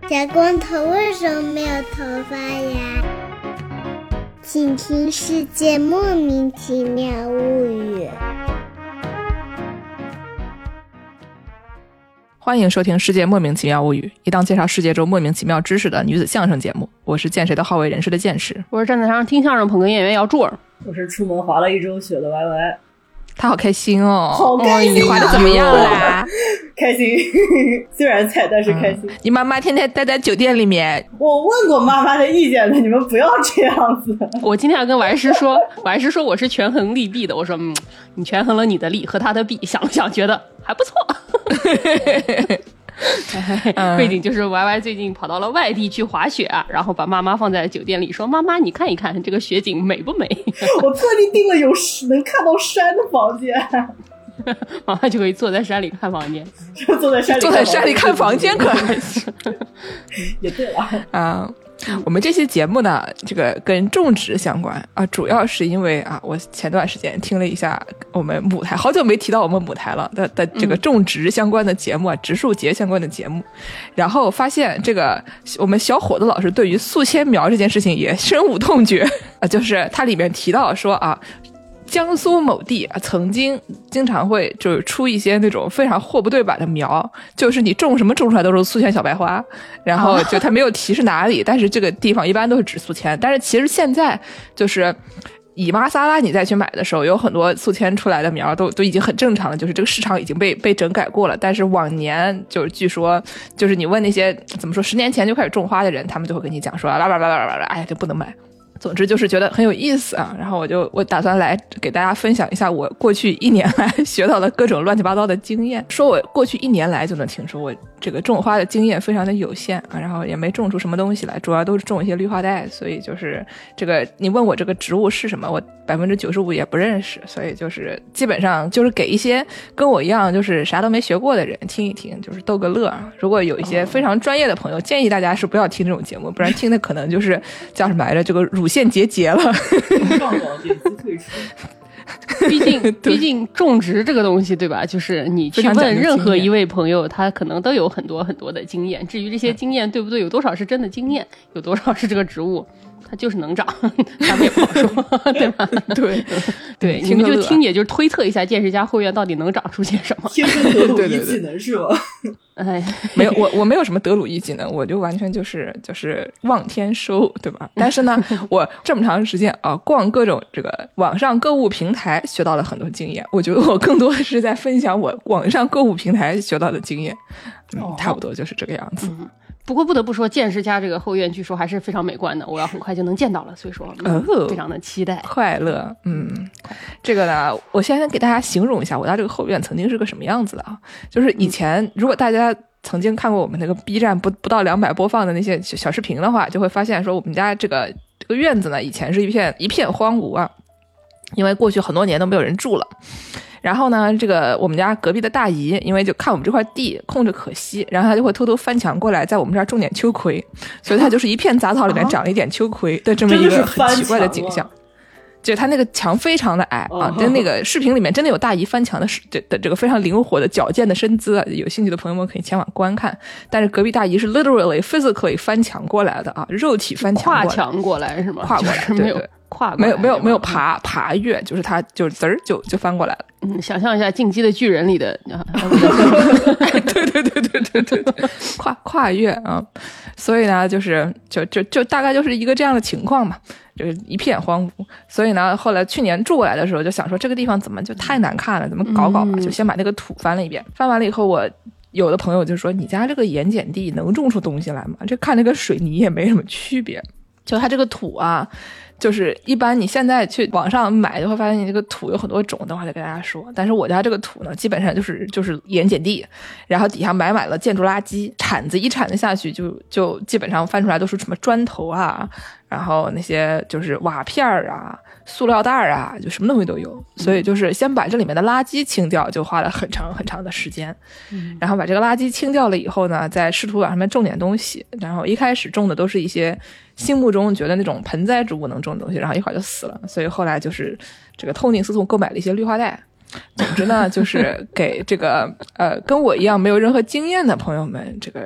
小光头为什么没有头发呀？请听《世界莫名其妙物语》。 欢迎收听《世界莫名其妙物语》，一档介绍世界中莫名其妙知识的女子相声节目。我是见谁都好为人师的见识， 我是站在台上听相声捧哏演员姚柱儿， 我是出门滑了1周雪的 YY。 他好开心哦！ 好开心、 你滑的怎么样啦？ 开心，虽然菜，但是开心。 你妈妈天天待在酒店里面。 我问过妈妈的意见的，你们不要这样子。 我今天要跟王师说，王师说我是权衡利弊的。我说，你权衡了你的利和他的弊，想了想，觉得还不错。背景就是 YY 最近跑到了外地去滑雪啊，然后把妈妈放在酒店里，说妈妈你看一看这个雪景美不美。 我特地订了有能看到山的房间。 妈妈就可以坐在山里看房间， 坐在山里看房间可也对了啊。我们这期节目呢，这个跟种植相关啊，主要是因为啊，我前段时间听了一下我们母台，好久没提到我们母台了的这个种植相关的节目啊，植树节相关的节目，然后发现这个我们小伙子老师对于宿迁苗这件事情也深恶痛绝啊，就是它里面提到说啊。江苏某地啊，曾经经常会就是出一些那种非常货不对版的苗，就是你种什么种出来都是宿迁小白花，然后就它没有提是哪里，但是这个地方一般都是指宿迁。但是其实现在就是以玛莎拉你再去买的时候，有很多宿迁出来的苗都已经很正常了，就是这个市场已经被整改过了。但是往年就是据说就是你问那些怎么说10年前就开始种花的人，他们就会跟你讲说哎呀这不能买。总之就是觉得很有意思啊，然后我打算来给大家分享一下我过去1年来学到的各种乱七八糟的经验。说我过去1年来就能听出我这个种花的经验非常的有限啊，然后也没种出什么东西来，主要都是种一些绿化带，所以就是这个你问我这个植物是什么，我95%也不认识，所以就是基本上就是给一些跟我一样就是啥都没学过的人听一听，就是逗个乐啊。如果有一些非常专业的朋友，建议大家是不要听这种节目，不然听的可能就是叫什么来着，这个乳腺结了。 上网点击退出。 毕竟种植这个东西对吧，就是你去问任何一位朋友，他可能都有很多很多的经验，至于这些经验对不对，有多少是真的经验，有多少是这个植物它就是能长，咱们也不好说。对吧？对，你们就听也就是推测一下见识家后院到底能长出些什么。 天生得鲁一技能是吧？ 哎， 没有，我没有什么得鲁一技能，我就完全就是望天收，对吧？但是呢，我这么长时间啊，逛各种这个网上购物平台，学到了很多经验。我觉得我更多的是在分享我网上购物平台学到的经验，差不多就是这个样子。 不过不得不说，见识家这个后院据说还是非常美观的，我要很快就能见到了，所以说非常的期待快乐。这个呢，我先给大家形容一下我家这个后院曾经是个什么样子的啊。就是以前如果大家曾经看过我们那个 B 站不到200播放的那些小视频的话，就会发现说我们家这个院子呢，以前是一片荒芜啊，因为过去很多年都没有人住了。然后呢，这个我们家隔壁的大姨，因为就看我们这块地空着可惜，然后她就会偷偷翻墙过来，在我们这儿种点秋葵，所以它就是一片杂草里面长了一点秋葵的这么一个很奇怪的景象。就是它那个墙非常的矮啊，跟那个视频里面真的有大姨翻墙的这个非常灵活的矫健的身姿啊，有兴趣的朋友们可以前往观看。但是隔壁大姨是 literally physically 翻墙过来的啊，肉体翻墙过来， 跨墙过来是吗？ 跨过来， 就是没有跨过来， 没有爬越，就是它就是滋儿就翻过来了。 想象一下《进击的巨人》里的， 对，跨越啊，所以呢，就是就大概就是一个这样的情况嘛，就是一片荒芜。所以呢，后来去年住过来的时候，就想说这个地方怎么就太难看了，怎么搞吧，就先把那个土翻了一遍。翻完了以后，我有的朋友就说：“你家这个盐碱地能种出东西来吗？这看那个水泥也没什么区别。”就它这个土啊，就是一般你现在去网上买就会发现你这个土有很多种，等会儿再跟大家说。但是我家这个土呢，基本上就是盐碱地，然后底下满了建筑垃圾，铲子一铲子下去就基本上翻出来都是什么砖头啊，然后那些就是瓦片啊、塑料袋啊，就什么东西都有。所以就是先把这里面的垃圾清掉，就花了很长很长的时间。然后把这个垃圾清掉了以后呢，再试图往上面种点东西。然后一开始种的都是一些心目中觉得那种盆栽植物能种的东西，然后一会儿就死了。所以后来就是这个痛定思痛购买了一些绿化带。总之呢，就是给这个跟我一样没有任何经验的朋友们，这个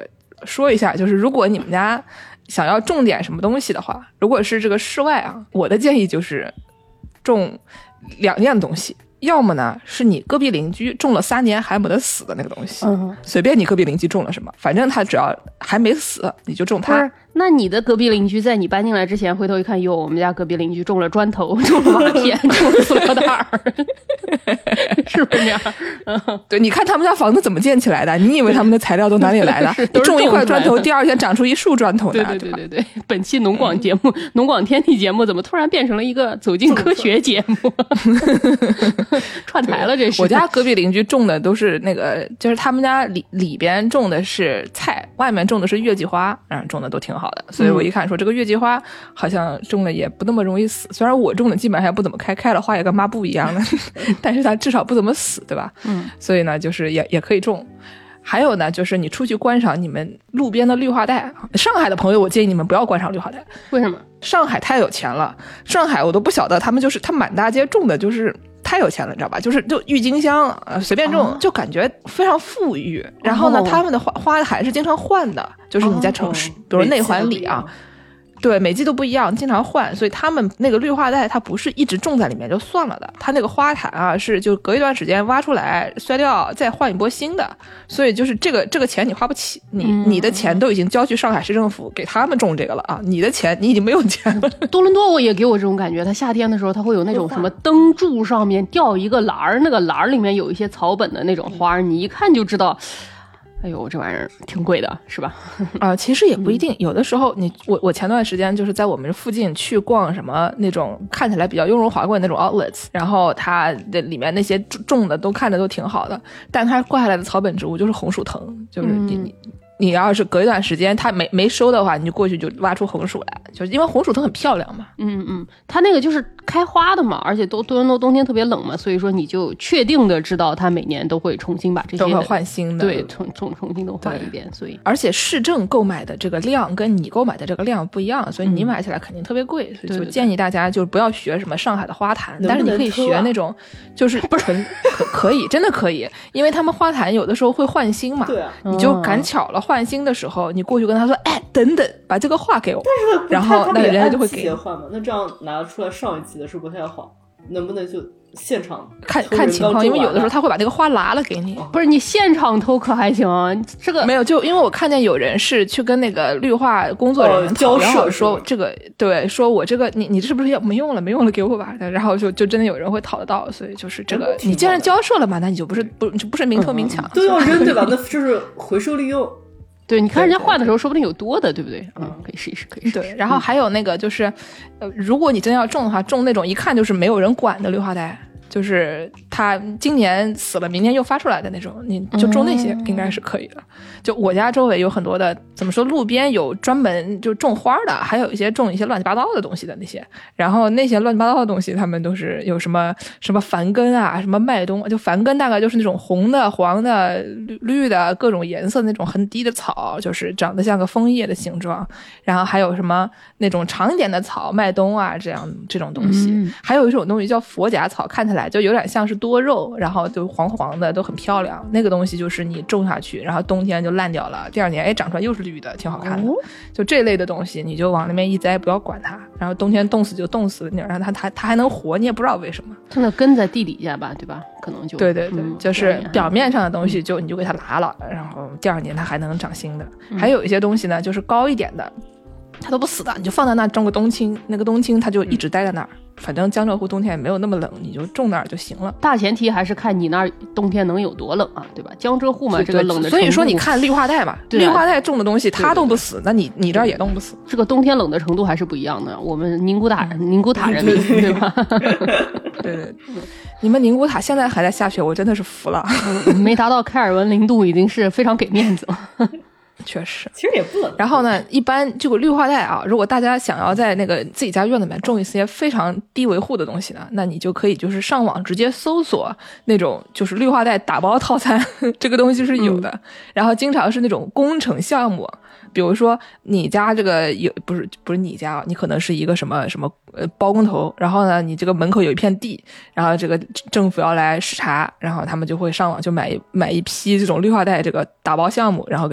说一下，就是如果你们家想要种点什么东西的话，如果是这个室外啊，我的建议就是种2样东西。要么呢是你隔壁邻居种了3年还没得死的那个东西，随便你隔壁邻居种了什么，反正他只要还没死，你就种它。 那你的隔壁邻居在你搬进来之前，回头一看，哟，我们家隔壁邻居种了砖头，种了瓦片，种了塑料袋儿，是不是这样？ 对，你看他们家房子怎么建起来的？你以为他们的材料都哪里来的？你种一块砖头，第2天长出一束砖头来。 对。本期农广节目，农广天地节目，怎么突然变成了一个走进科学节目？串台了，这是。 我家隔壁邻居种的都是那个，就是他们家里边种的是菜，外面种的是月季花，种的都挺好的。所以我一看说这个月季花好像种了也不那么容易死，虽然我种的基本上也不怎么开了花也跟抹布一样的，但是它至少不怎么死，对吧？所以呢，就是也可以种。还有呢，就是你出去观赏你们路边的绿化带。上海的朋友，我建议你们不要观赏绿化带。 为什么？ 上海太有钱了，上海我都不晓得他们就是他满大街种的就是太有钱了，你知道吧？就郁金香随便种，就感觉非常富裕。然后呢，他们的花还是经常换的，就是你在城市，比如内环里啊。对，每季都不一样，经常换，所以他们那个绿化带它不是一直种在里面就算了的，它那个花坛啊是就隔一段时间挖出来摔掉再换一波新的，所以就是这个钱你花不起，你的钱都已经交去上海市政府给他们种这个了啊，你的钱你已经没有钱了。 多伦多我也给我这种感觉，它夏天的时候它会有那种什么灯柱上面吊一个篮儿，那个篮儿里面有一些草本的那种花，你一看就知道。哎呦，这玩意儿挺贵的，是吧？ 其实也不一定，有的时候我前段时间就是在我们附近去逛什么那种看起来比较雍容华贵的那种 outlets， 然后它的里面那些种的都看着都挺好的，但它挂下来的草本植物就是红薯藤，就是你要是隔一段时间它没收的话，你就过去就挖出红薯来，就是因为红薯藤很漂亮嘛。 它那个就是开花的嘛，而且多伦多冬天特别冷嘛，所以说你就确定的知道它每年都会重新把这些都会换新的， 对，重新都换一遍。所以而且市政购买的这个量跟你购买的这个量不一样，所以你买起来肯定特别贵，所以就建议大家就不要学什么上海的花坛，但是你可以学那种就是纯可以真的可以，因为他们花坛有的时候会换新嘛， 对啊， 你就赶巧了换新的时候，你过去跟他说，哎，等等，把这个画给我， 但是然后那个人家就会给你换嘛，那这样拿出来上一季的是不太好，能不能就现场看情况，因为有的时候他会把那个花拿了给你。 不是你现场偷可还行，这个没有，就因为我看见有人是去跟那个绿化工作人员交涉说这个，对，说我这个你这是不是要没用了给我吧，然后就真的有人会讨得到，所以就是这个你既然交涉了嘛，那你就不是明偷明抢， 都要扔对吧？那就是回收利用。 对，你看人家画的时候说不定有多的，对不对？可以试一试，可以试一试。 对，然后还有那个就是，如果你真要种的话，种那种一看就是没有人管的绿化带，就是它今年死了，明年又发出来的那种，你就种那些应该是可以的。就我家周围有很多的，怎么说，路边有专门就种花的，还有一些种一些乱七八糟的东西的那些。然后那些乱七八糟的东西，他们都是有什么繁根啊，什么麦冬，就繁根大概就是那种红的、黄的、绿的各种颜色那种很低的草，就是长得像个枫叶的形状。然后还有什么那种长一点的草，麦冬啊这种东西。还有一种东西叫佛甲草，看起来就有点像是多肉，然后就黄黄的，都很漂亮。那个东西就是你种下去，然后冬天就烂掉了，第二年长出来又是绿的，挺好看的。就这类的东西你就往那边一栽，不要管它，然后冬天冻死就冻死，然后它还能活，你也不知道为什么。 真的根在地底下吧，对吧？可能就对，就是表面上的东西你就给它拿了，然后第二年它还能长新的。还有一些东西呢，就是高一点的它都不死的，你就放在那种个冬青，那个冬青它就一直待在那儿。反正江浙沪冬天也没有那么冷，你就种那儿就行了。 大前提还是看你那儿冬天能有多冷啊，对吧？江浙沪嘛，这个冷的程度， 所以说你看绿化带嘛，绿化带种的东西它冻不死，那你这儿也冻不死。 这个冬天冷的程度还是不一样的。我们宁古塔人民对吧？ 对，你们宁古塔现在还在下雪，我真的是服了。 没达到开尔文0度已经是非常给面子了。 确实， 其实也不冷。 然后呢，一般这个绿化带啊，如果大家想要在那个自己家院子里面种一些非常低维护的东西呢，那你就可以就是上网直接搜索那种就是绿化带打包套餐，这个东西是有的。然后经常是那种工程项目，比如说你家这个不是你家，你可能是一个什么包工头，然后呢你这个门口有一片地，然后这个政府要来视察，然后他们就会上网就买一批这种绿化带这个打包项目，然后给它种下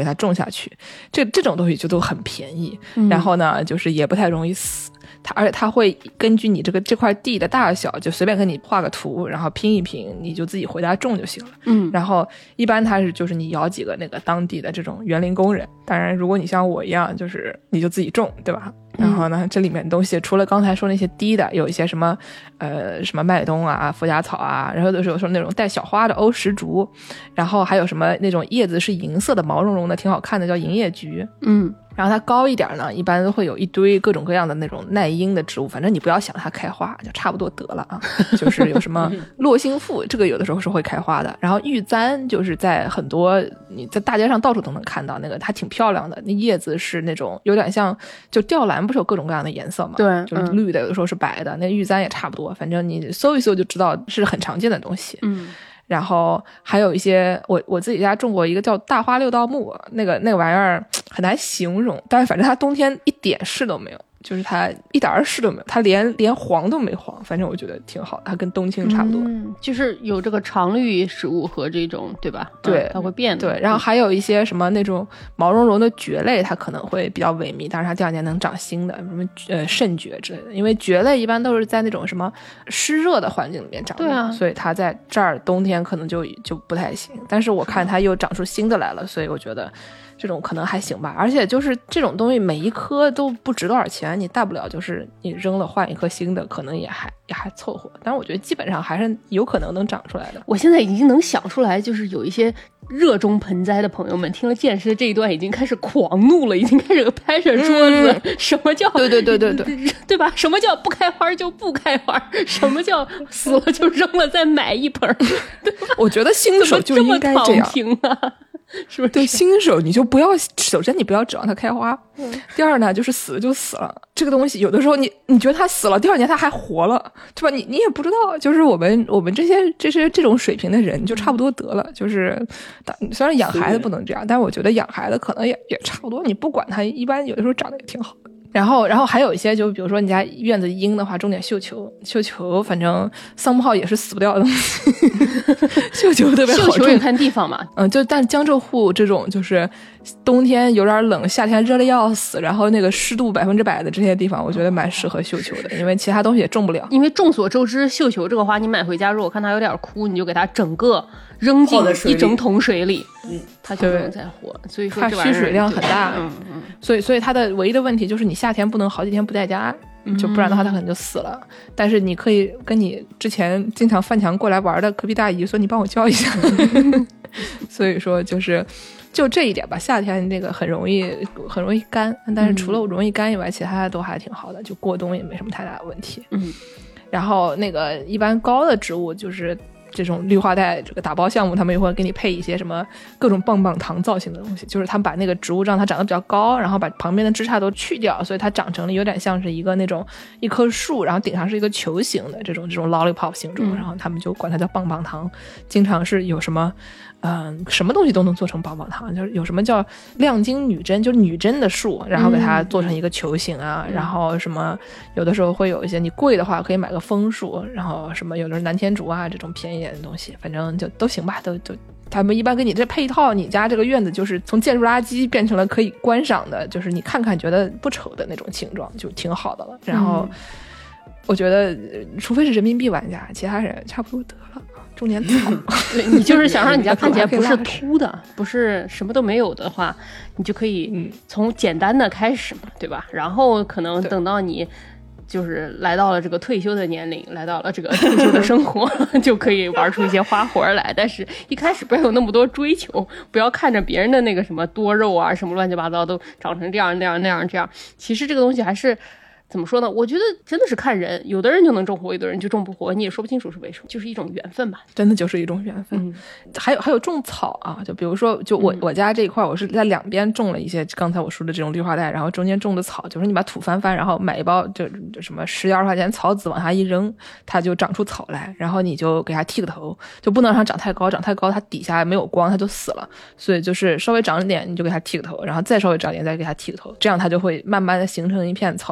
去，这种东西就都很便宜，然后呢就是也不太容易死。而且它会根据你这块地的大小，就随便给你画个图，然后拼一拼，你就自己回家种就行了。然后一般它就是你摇几个那个当地的这种园林工人，当然如果你像我一样，就是你就自己种，对吧？然后呢，这里面东西除了刚才说那些低的，有一些什么什么麦冬啊、佛甲草啊，然后有时候那种带小花的欧石竹，然后还有什么那种叶子是银色的、毛茸茸的，挺好看的，叫银叶菊。然后它高一点呢，一般都会有一堆各种各样的那种耐阴的植物，反正你不要想它开花，就差不多得了啊。就是有什么落心腹，这个有的时候是会开花的。然后玉簪就是在很多你在大街上到处都能看到，那个还挺漂亮的，那叶子是那种有点像就吊兰不是有各种各样的颜色嘛？ 对， 就是绿的，有的时候是白的，那玉簪也差不多，反正你搜一搜就知道是很常见的东西。然后还有一些我自己家种过一个叫大花六道木，那个玩意儿很难形容，但是反正它冬天一点事都没有，就是它一点事都没有，它连黄都没黄，反正我觉得挺好，它跟冬青差不多。 就是有这个常绿食物和这种对吧？ 对， 它会变的。 对，然后还有一些什么那种毛茸茸的蕨类，它可能会比较萎靡，但是它第二年能长新的，什么肾蕨之类的。因为蕨类一般都是在那种什么湿热的环境里面长的，对啊，所以它在这儿冬天可能就不太行。但是我看它又长出新的来了，所以我觉得这种可能还行吧。而且就是这种东西每一颗都不值多少钱，你大不了就是你扔了换一颗新的，可能也还凑合。但是我觉得基本上还是有可能能长出来的。 我现在已经能想出来，就是有一些热衷盆栽的朋友们听了剑师这一段已经开始狂怒了，已经开始拍着桌子，什么叫对吧？什么叫不开花就不开花？什么叫死了就扔了再买一盆？ 我觉得新手就应该这样啊。是不是？ 对，新手你就不要，首先你不要指望它开花，第二呢就是死了就死了。这个东西有的时候你觉得它死了，第二年它还活了，对吧？你也不知道，就是我们这种水平的人就差不多得了。就是虽然养孩子不能这样，但是我觉得养孩子可能也差不多，你不管它，一般有的时候长得也挺好的。然后还有一些，就比如说你家院子阴的话，种点绣球，反正桑木号也是死不掉的东西。绣球特别好种， 绣球也看地方嘛。 但江浙沪这种就是冬天有点冷，夏天热的要死，然后那个湿度100%的这些地方，我觉得蛮适合绣球的，因为其他东西也种不了。 因为众所周知，绣球这个花你买回家，如果看它有点枯，你就给它整个扔进一整桶水里，它就不能再活。所以说它需水量很大，所以它的唯一的问题就是你夏天不能好几天不在家，就不然的话它可能就死了。但是你可以跟你之前经常翻墙过来玩的隔壁大姨说，你帮我浇一下。所以说就这一点吧，夏天那个很容易干，但是除了容易干以外，其他的都还挺好的，就过冬也没什么太大的问题。然后那个一般高的植物就是这种绿化带这个打包项目，他们也会给你配一些什么各种棒棒糖造型的东西，就是他们把那个植物让它长得比较高，然后把旁边的枝杈都去掉，所以它长成了有点像是一个那种一棵树，然后顶上是一个球形的这种 lollipop 形状，然后他们就管它叫棒棒糖。经常是有什么什么东西都能做成棒棒糖，就是有什么叫亮晶女贞，就是女贞的树，然后给它做成一个球形啊，然后什么有的时候会有一些你贵的话可以买个枫树，然后什么有的是南天竹啊这种便宜点的东西，反正就都行吧，都他们一般给你这配套，你家这个院子就是从建筑垃圾变成了可以观赏的，就是你看看觉得不丑的那种形状，就挺好的了。然后我觉得除非是人民币玩家，其他人差不多得了。种点草， 对，你就是想让你家看起来不是秃的，不是什么都没有的话，你就可以从简单的开始嘛，对吧？然后可能等到你就是来到了这个退休的年龄，来到了这个退休的生活，就可以玩出一些花活来。但是一开始不要有那么多追求，不要看着别人的那个什么多肉啊，什么乱七八糟都长成这样那样那样这样。其实这个东西还是怎么说呢？我觉得真的是看人，有的人就能种活，有的人就种不活，你也说不清楚是为什么，就是一种缘分吧。 真的就是一种缘分。还有种草啊，就比如说，就我家这一块，我是在两边种了一些刚才我说的这种绿化带，然后中间种的草，就是你把土翻翻，然后买一包就什么10、20块钱草籽往下一扔，它就长出草来，然后你就给它剃个头，就不能让它长太高，长太高它底下没有光，它就死了。所以就是稍微长一点你就给它剃个头，然后再稍微长一点再给它剃个头，这样它就会慢慢的形成一片草坪，就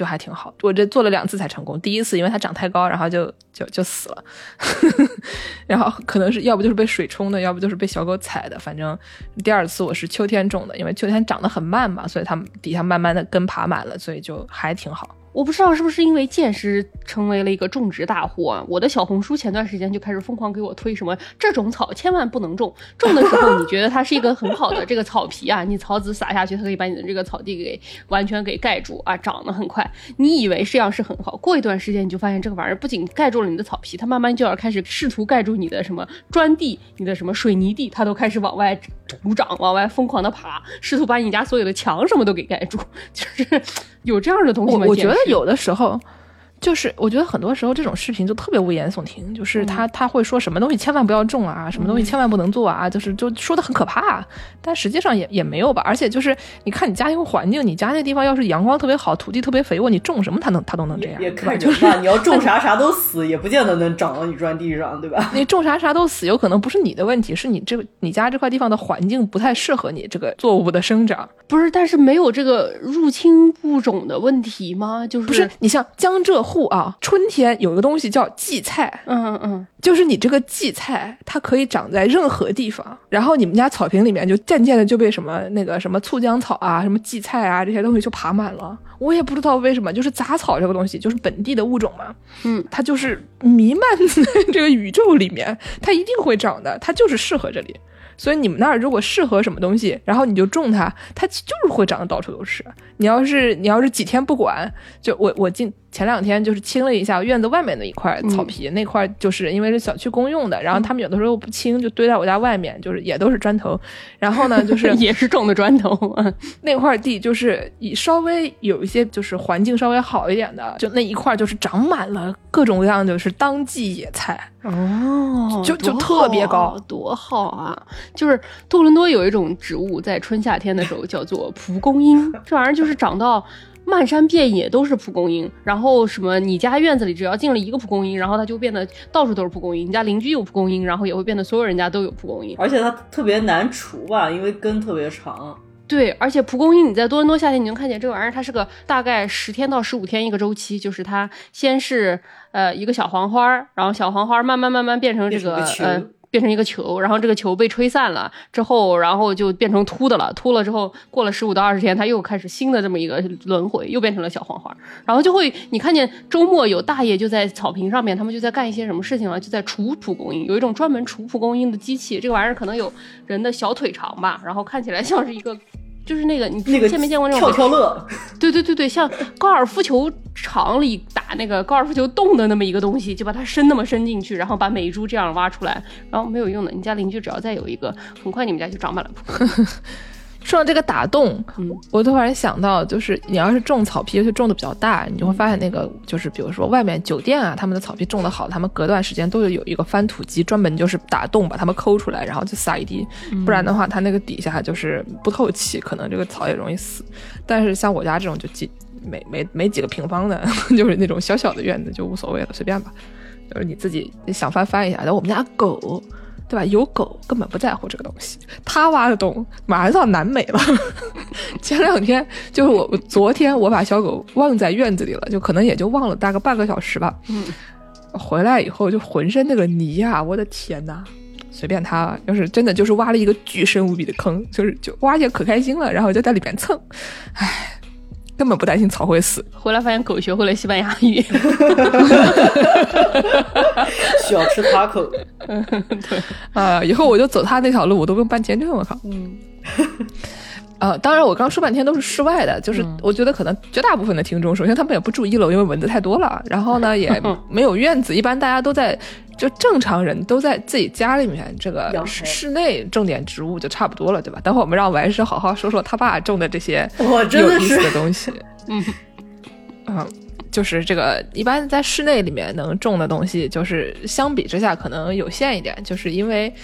还挺好。我这做了2次才成功，第一次因为它长太高，然后就死了然后可能是要不就是被水冲的，要不就是被小狗踩的，反正第2次我是秋天种的，因为秋天长得很慢嘛，所以它们底下慢慢的根爬满了，所以就还挺好。 我不知道是不是因为见识成为了一个种植大户啊，我的小红书前段时间就开始疯狂给我推什么这种草千万不能种，种的时候你觉得它是一个很好的这个草皮啊，你草籽撒下去它可以把你的这个草地给完全给盖住啊，长得很快，你以为这样是很好，过一段时间你就发现这个玩意儿不仅盖住了你的草皮，它慢慢就要开始试图盖住你的什么砖地，你的什么水泥地，它都开始往外徒长，往外疯狂的爬，试图把你家所有的墙什么都给盖住，就是有这样的东西吗？ 我觉得有的时候就是我觉得很多时候这种视频就特别危言耸听，就是他会说什么东西千万不要种啊，什么东西千万不能做啊，就说的很可怕，但实际上也没有吧。而且就是你看你家庭环境，你家那地方要是阳光特别好，土地特别肥沃，你种什么它都能这样。 也看着吧，你要种啥都死，也不见得能长到你砖地上，对吧？ 你种啥都死，有可能不是你的问题，是你家这块地方的环境不太适合你这个作物的生长。 不是，但是没有这个入侵物种的问题吗？就是不是你像江浙沪啊，春天有一个东西叫荠菜，就是你这个荠菜它可以长在任何地方，然后你们家草坪里面就渐渐的就被什么那个什么醋浆草啊、什么荠菜啊这些东西就爬满了。我也不知道为什么，就是杂草这个东西就是本地的物种嘛，它就是弥漫在这个宇宙里面，它一定会长的，它就是适合这里。所以你们那儿如果适合什么东西，然后你就种它，它就是会长得到处都是。你要是几天不管，就我前2天就是清了一下院子外面的一块草皮，那块就是因为是小区公用的，然后他们有的时候不清，就堆在我家外面，就是也都是砖头。然后呢，就是也是种的砖头， 那块地就是稍微有一些就是环境稍微好一点的，就那一块就是长满了各种各样的就是当季野菜。就特别高， 多好啊！就是多伦多有一种植物，在春夏天的时候叫做蒲公英，这玩意儿就是长到漫山遍野都是蒲公英，然后什么你家院子里只要进了一个蒲公英，然后它就变得到处都是蒲公英，你家邻居有蒲公英，然后也会变得所有人家都有蒲公英， 而且它特别难除吧，因为根特别长。 对，而且蒲公英你在多伦多夏天你能看见这个玩意儿，它是个大概10天到15天一个周期，就是它先是一个小黄花，然后小黄花慢慢变成这个变成一个球，然后这个球被吹散了之后，然后就变成秃的了，秃了之后过了15到20天，它又开始新的这么一个轮回，又变成了小黄花，然后就会你看见周末有大爷就在草坪上面，他们就在干一些什么事情了，就在除蒲公英，有一种专门除蒲公英的机器，这个玩意儿可能有人的小腿长吧，然后看起来像是一个就是那个你见没见过那种跳乐？ 对，像高尔夫球场里打那个高尔夫球洞的那么一个东西，就把它那么伸进去，然后把每一株这样挖出来，然后没有用的，你家邻居只要再有一个，很快你们家就长满了蒲公英。 说到这个打洞，我突然想到，就是你要是种草皮，尤其种的比较大，你就会发现那个就是比如说外面酒店啊，他们的草皮种的好，他们隔段时间都有一个翻土机，专门就是打洞把它们抠出来，然后就撒一地，不然的话它那个底下就是不透气，可能这个草也容易死。但是像我家这种就没几个平方的，就是那种小小的院子就无所谓了，随便吧，就是你自己想翻一下。但我们家狗对吧？有狗根本不在乎这个东西，他挖的洞马上到南美了。前2天就是我昨天我把小狗忘在院子里了，就可能也就忘了大概半个小时吧。回来以后就浑身那个泥啊，我的天哪！随便他，要是真的就是挖了一个巨深无比的坑，就挖起可开心了，然后就在里边蹭，唉。根本不担心草会死， 回来发现狗学会了西班牙语， 需要吃taco。 对以后我就走他那条路，我都不用办签证了，靠。当然我刚说半天都是室外的，就是我觉得可能绝大部分的听众，首先他们也不住1楼，因为蚊子太多了，然后呢也没有院子，一般大家都在就正常人都在自己家里面这个室内种点植物就差不多了，对吧？等会儿我们让王师好好说说他爸种的这些有意思的东西。就是这个一般在室内里面能种的东西，就是相比之下可能有限一点，就是因为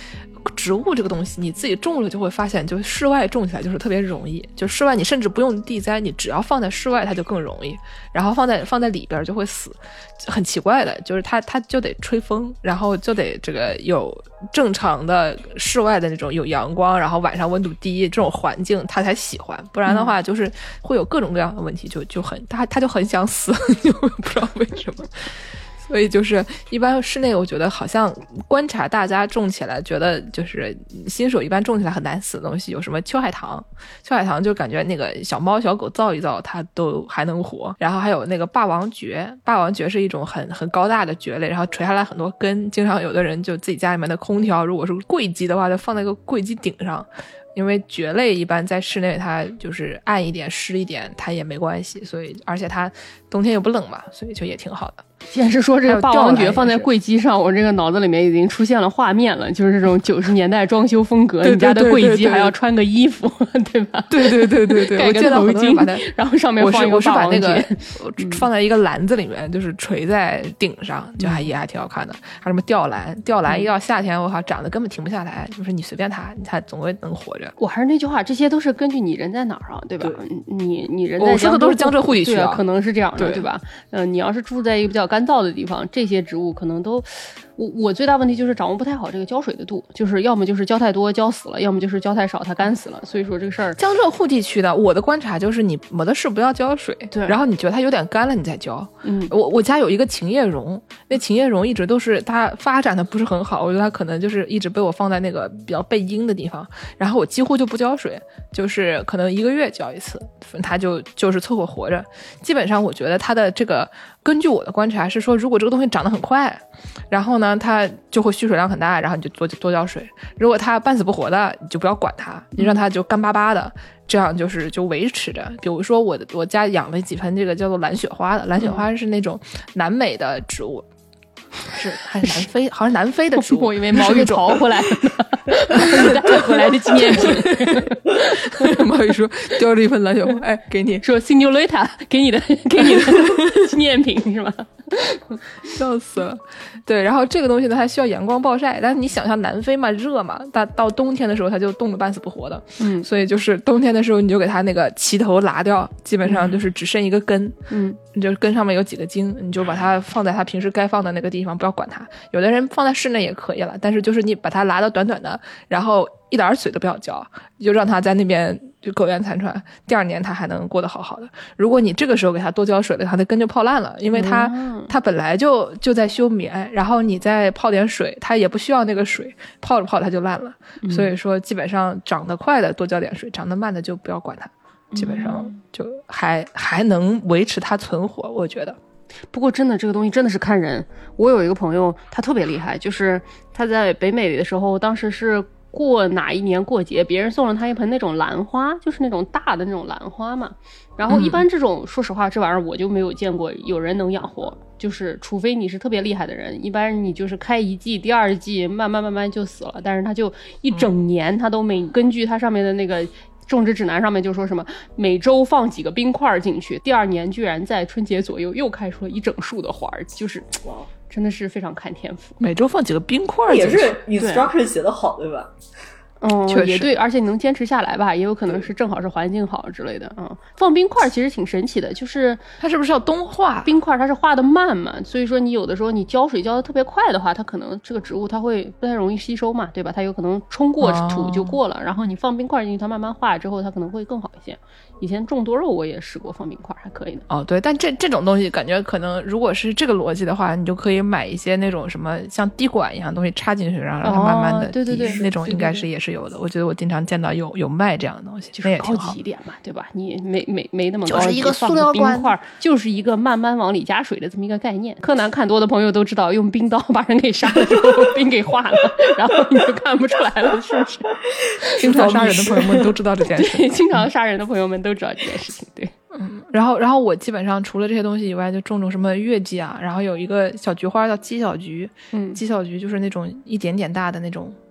植物这个东西你自己种了就会发现，就室外种起来就是特别容易，就室外你甚至不用地栽，你只要放在室外它就更容易，然后放在里边就会死，很奇怪的，就是它就得吹风，然后就得这个有正常的室外的那种有阳光，然后晚上温度低这种环境它才喜欢，不然的话就是会有各种各样的问题，就很它就很想死，就不知道为什么。所以就是一般室内我觉得好像观察大家种起来觉得就是新手一般种起来很难死的东西，有什么秋海棠就感觉那个小猫小狗造一造它都还能活，然后还有那个霸王蕨是一种很高大的蕨类，然后垂下来很多根，经常有的人就自己家里面的空调如果是柜机的话就放在一个柜机顶上，因为蕨类一般在室内它就是暗一点湿一点它也没关系，所以而且它冬天又不冷嘛，所以就也挺好的。 既然是说这个霸王蕨放在柜机上，我这个脑子里面已经出现了画面了，就是这种90年代装修风格，你家的柜机还要穿个衣服，对吧？ 对， 盖个头巾，然后上面放一个霸王蕨， 放在一个篮子里面，就是垂在顶上，就还挺好看的。还有什么吊兰，一到夏天我靠长得根本停不下来，就是你随便它总会能活着。 我还是那句话，这些都是根据你人在哪儿啊，对吧？你人在我说的都是江浙沪地区啊，可能是这样的，对吧？你要是住在一个比较干燥的地方，这些植物可能都，我最大问题就是掌握不太好这个浇水的度，就是要么就是浇太多浇死了，要么就是浇太少它干死了。所以说这个事儿， 江浙沪地区的我的观察就是你没得事不要浇水， 对， 然后你觉得它有点干了你再浇。我家有一个琴叶榕，那琴叶榕一直都是它发展的不是很好，我觉得它可能就是一直被我放在那个比较背阴的地方，然后我几乎就不浇水，就是可能1个月浇一次，它就是凑合活着。基本上我觉得它的这个根据我的观察是说，如果这个东西长得很快，然后呢它就会蓄水量很大，然后你就多浇水，如果它半死不活的你就不要管它，你让它就干巴巴的，这样就维持着。比如说我家养了几盆这个叫做蓝雪花的，蓝雪花是那种南美的植物，还是南非，好像南非的植物， 我以为毛玉淘回来的带回来的纪念品。 毛玉说叼了一盆蓝雪花，哎，给你， 说 Señorita 给你的纪念品是吗？ 笑死了。对，然后这个东西呢它需要阳光暴晒，但是你想象南非嘛热嘛，到冬天的时候它就冻得半死不活的，所以就是冬天的时候你就给它那个旗头拿掉，基本上就是只剩一个根，你就根上面有几个茎，你就把它放在它平时该放的那个地方，不要管它。有的人放在室内也可以了，但是就是你把它拿到短短的，然后一点水都不要浇，就让它在那边就苟延残喘，第2年它还能过得好好的。如果你这个时候给它多浇水了，它的根就泡烂了，因为它本来就在休眠，然后你再泡点水，它也不需要那个水，泡着泡它就烂了。所以说基本上长得快的多浇点水，长得慢的就不要管它，基本上就还能维持它存活，我觉得。 不过真的这个东西真的是看人。我有一个朋友他特别厉害，就是他在北美里的时候，当时是过哪一年过节，别人送了他一盆那种兰花，就是那种大的那种兰花嘛。然后一般这种说实话这玩意儿我就没有见过有人能养活，就是除非你是特别厉害的人，一般你就是开1季第2季慢慢就死了，但是他就一整年他都没根据他上面的那个种植指南上面就说什么每周放几个冰块进去，第2年居然在春节左右又开出了一整束的花，就是真的是非常看天赋。 每周放几个冰块进去也是 instruction 写的好，对吧？ 也对，而且你能坚持下来吧，也有可能是正好是环境好之类的。放冰块其实挺神奇的，就是它是不是要冬化？ 冰块它是化的慢嘛，所以说你有的时候你浇水浇的特别快的话，它可能这个植物它会不太容易吸收嘛，对吧？它有可能冲过土就过了，然后你放冰块进去，它慢慢化之后，它可能会更好一些。以前种多肉我也试过放冰块，还可以的。 对，但这种东西感觉可能如果是这个逻辑的话，你就可以买一些那种什么像滴管一样的东西插进去，然后让它慢慢的对， 那种应该是也是有的。我觉得我经常见到有卖这样的东西， 就是高级一点嘛，对吧？你没那么高级， 就是一个塑料冰块，就是一个慢慢往里加水的这么一个概念。柯南看多的朋友都知道，用冰刀把人给杀了之后，冰给化了，然后你就看不出来了，是不是？ 经常杀人的朋友们都知道这件事。 对，经常杀人的朋友们都知道这件事情。对， 然后我基本上除了这些东西以外，就种什么月季啊，然后有一个小菊花叫鸡小菊，鸡小菊就是那种一点点大的那种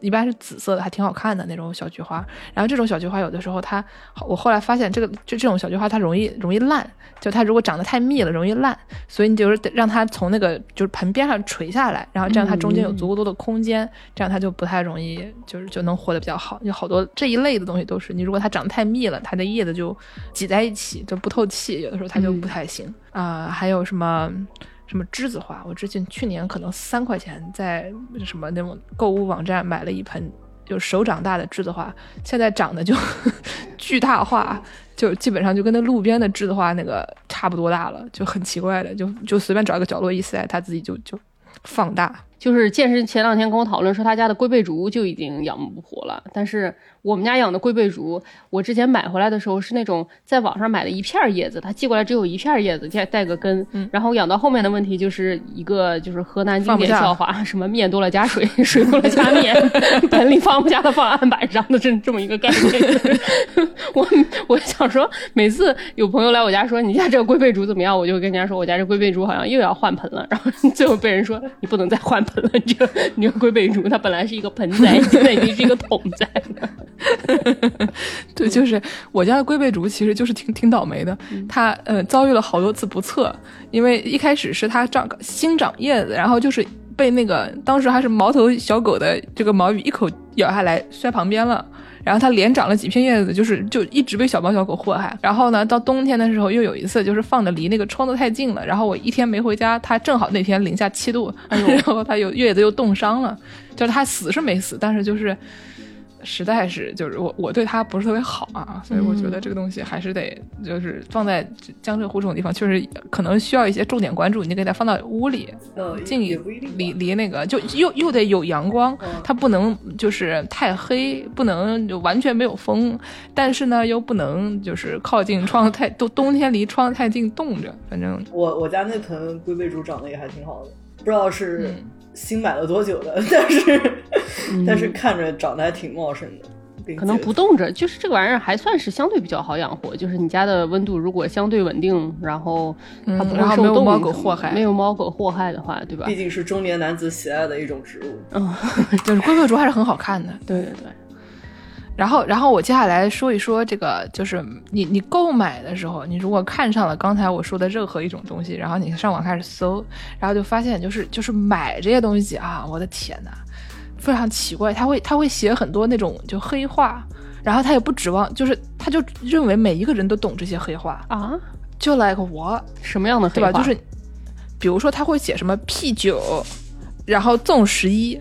一般是紫色的，还挺好看的那种小菊花。然后这种小菊花有的时候我后来发现这种小菊花它容易烂，就它如果长得太密了容易烂，所以你就是得让它从那个就是盆边上垂下来，然后这样它中间有足够多的空间，这样它就不太容易就能活得比较好。有好多这一类的东西都是，你如果它长得太密了，它的叶子就挤在一起就不透气，有的时候它就不太行还有什么栀子花，我去年可能3块钱在什么那种购物网站买了一盆就手掌大的栀子花，现在长得就巨大化，就基本上就跟那路边的栀子花那个差不多大了，就很奇怪的，就随便找一个角落一塞，它自己就放大。 就是健身前2天跟我讨论说他家的龟背竹就已经养不活了，但是我们家养的龟背竹，我之前买回来的时候是那种在网上买的一片叶子，他寄过来只有一片叶子带个根，然后养到后面的问题就是一个就是河南经典笑话，什么面多了加水，水多了加面，盆里放不下的放案板上的这么一个概念。我想说每次有朋友来我家说你家这个龟背竹怎么样，我就跟人家说我家这龟背竹好像又要换盆了，然后最后被人说你不能再换盆了，这个龟背竹它本来是一个盆栽，现在已经是一个桶栽了。 对，就是我家的龟背竹其实就是挺倒霉的，它遭遇了好多次不测，因为一开始是它新长叶子，然后就是被那个当时还是毛头小狗的这个毛羽一口咬下来摔旁边了，然后它连长了几片叶子，就一直被小猫小狗祸害。然后呢，到冬天的时候又有一次，就是放的离那个窗子太近了，然后我一天没回家，它正好那天零下7度，然后它叶子又冻伤了，就是它死是没死，但是就是实在是就是我对它不是特别好啊，所以我觉得这个东西还是得就是放在江浙沪这种地方，确实可能需要一些重点关注，你给它放到屋里，近离那个就又得有阳光，它不能就是太黑，不能就完全没有风，但是呢又不能就是靠近窗子冬天离窗子太近冻着。反正我家那盆龟背竹长得也还挺好的，不知道是新买了多久的，但是看着长得还挺茂盛的， 可能不冻着，就是这个玩意儿还算是相对比较好养活，就是你家的温度如果相对稳定，然后它不会受冻， 没有猫狗祸害， 没有猫狗祸害的话，对吧？ 毕竟是中年男子喜爱的一种植物， 就是龟背竹还是很好看的， 对对对。 然后我接下来说一说这个，就是你购买的时候，你如果看上了刚才我说的任何一种东西，然后你上网开始搜，然后就发现就是买这些东西啊，我的天哪，非常奇怪，他会写很多那种就黑话，然后他也不指望，就是他就认为每一个人都懂这些黑话啊， 就 like 我什么样的黑话， 对吧？就是比如说他会写什么 P9，然后纵11，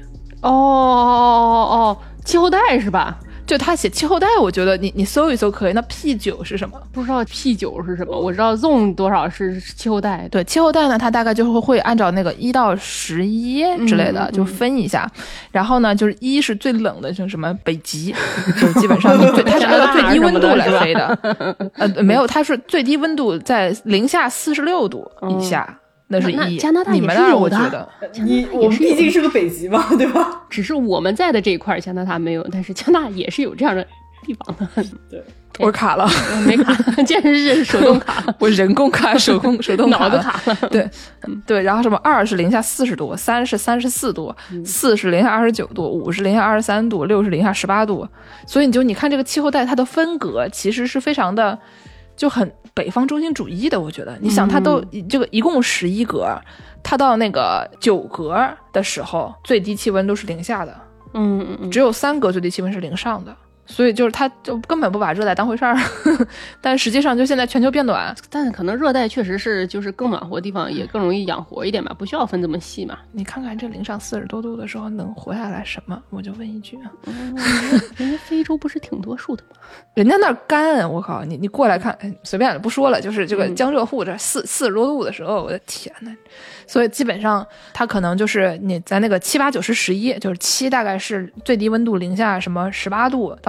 气候带是吧？ 就他写气候带，我觉得你搜一搜可以。那 P9 是什么？ 不知道 P9 是什么，我知道 Zone 多少是气候带。 对，气候带呢，它大概就会按照那个1到11之类的就分一下。然后呢，就是1是最冷的，就是什么北极，就是基本上它是按照最低温度来飞的。没有，它是最低温度在零下46度以下。那是1， 加拿大也是有的。 你们那儿我觉得， 我们毕竟是个北极嘛，对吧？ 只是我们在的这一块加拿大没有，但是加拿大也是有这样的地方的。 对， 我卡了， 我没卡，健身是手动卡了， 我人工卡，手动卡， 脑子卡了。 对，然后什么2是零下40度，3是34度，4是零下29度，5是零下23度，6是零下18度。所以你看这个气候带，它的分隔其实是非常的。就很北方中心主义的，我觉得，你想它都这个一共11格，它到那个9格的时候，最低气温都是零下的，只有3格最低气温是零上的，所以就是它就根本不把热带当回事儿，但实际上就现在全球变暖， 但可能热带确实是就是更暖和的地方也更容易养活一点吧，不需要分这么细嘛。 你看看这零上40多度的时候能活下来什么？我就问一句啊， 人家非洲不是挺多树的吗？ 人家那儿干，我靠，你过来看，随便不说了，就是这个江浙沪这40多度的时候，我的天呐，所以基本上它可能就是你在那个7、8、9、10、11，就是7大概是最低温度零下什么18度到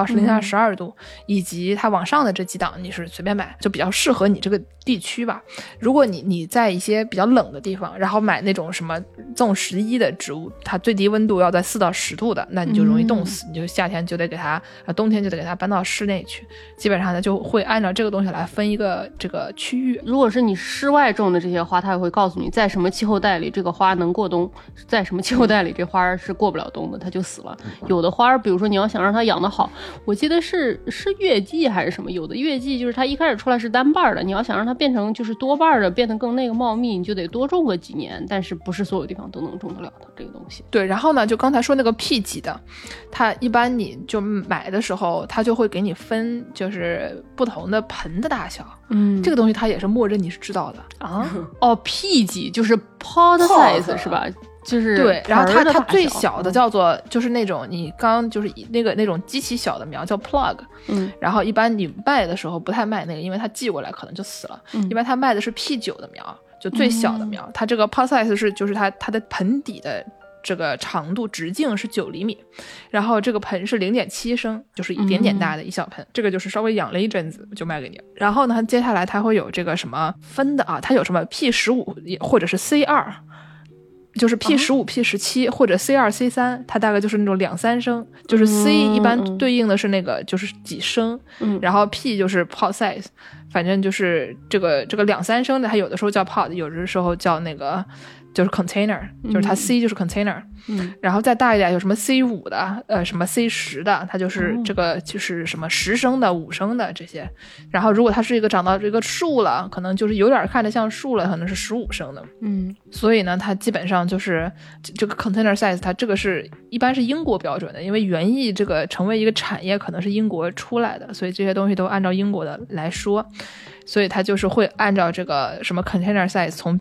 到零下12度，以及它往上的这几档你是随便买，就比较适合你这个地区吧。如果你在一些比较冷的地方，然后买那种什么纵11的植物，它最低温度要在4到10度的，那你就容易冻死，你就夏天就得给它冬天就得给它搬到室内去。基本上呢就会按照这个东西来分一个这个区域。 如果是你室外种的这些花，它也会告诉你在什么气候带里这个花能过冬，在什么气候带里这花是过不了冬的，它就死了。有的花比如说你要想让它养得好，我记得是月季还是什么，有的月季就是它一开始出来是单瓣的，你要想让它变成就是多瓣的，变得更那个茂密，你就得多种个几年，但是不是所有地方都能种得了的这个东西。 对，然后呢就刚才说那个 P 级的，它一般你就买的时候它就会给你分就是不同的盆的大小，这个东西它也是默认你是知道的啊。哦 P 级就是 pot size 是吧？就是对，然后它最小的叫做就是那种你刚就是那种极其小的苗叫 plug，然后一般你卖的时候不太卖那个，因为它寄过来可能就死了，一般它卖的是 P9的苗，就最小的苗，它这个 pot size 是就是它的盆底的这个长度直径是9厘米，然后这个盆是0.7升，就是一点点大的一小盆，这个就是稍微养了一阵子就卖给你。然后呢接下来它会有这个什么分的啊，它有什么 P15 或者是 C2，就是 P15、P17 或者 C2、C3， 它大概就是那种2-3升，就是 C 一般对应的是那个就是几升，然后 P 就是 pot size， 反正就是这个2-3升的，它有的时候叫 pot， 有的时候叫那个就是 container， 就是它 C 就是 container，然后再大一点有什么 C5 的，什么 C10 的，它就是这个就是什么10升的、5升的这些。然后如果它是一个长到这个树了，可能就是有点看着像树了，可能是15升的。所以呢，它基本上就是这个 container size， 它这个是一般是英国标准的，因为园艺这个成为一个产业可能是英国出来的，所以这些东西都按照英国的来说。所以它就是会按照这个什么 container size 从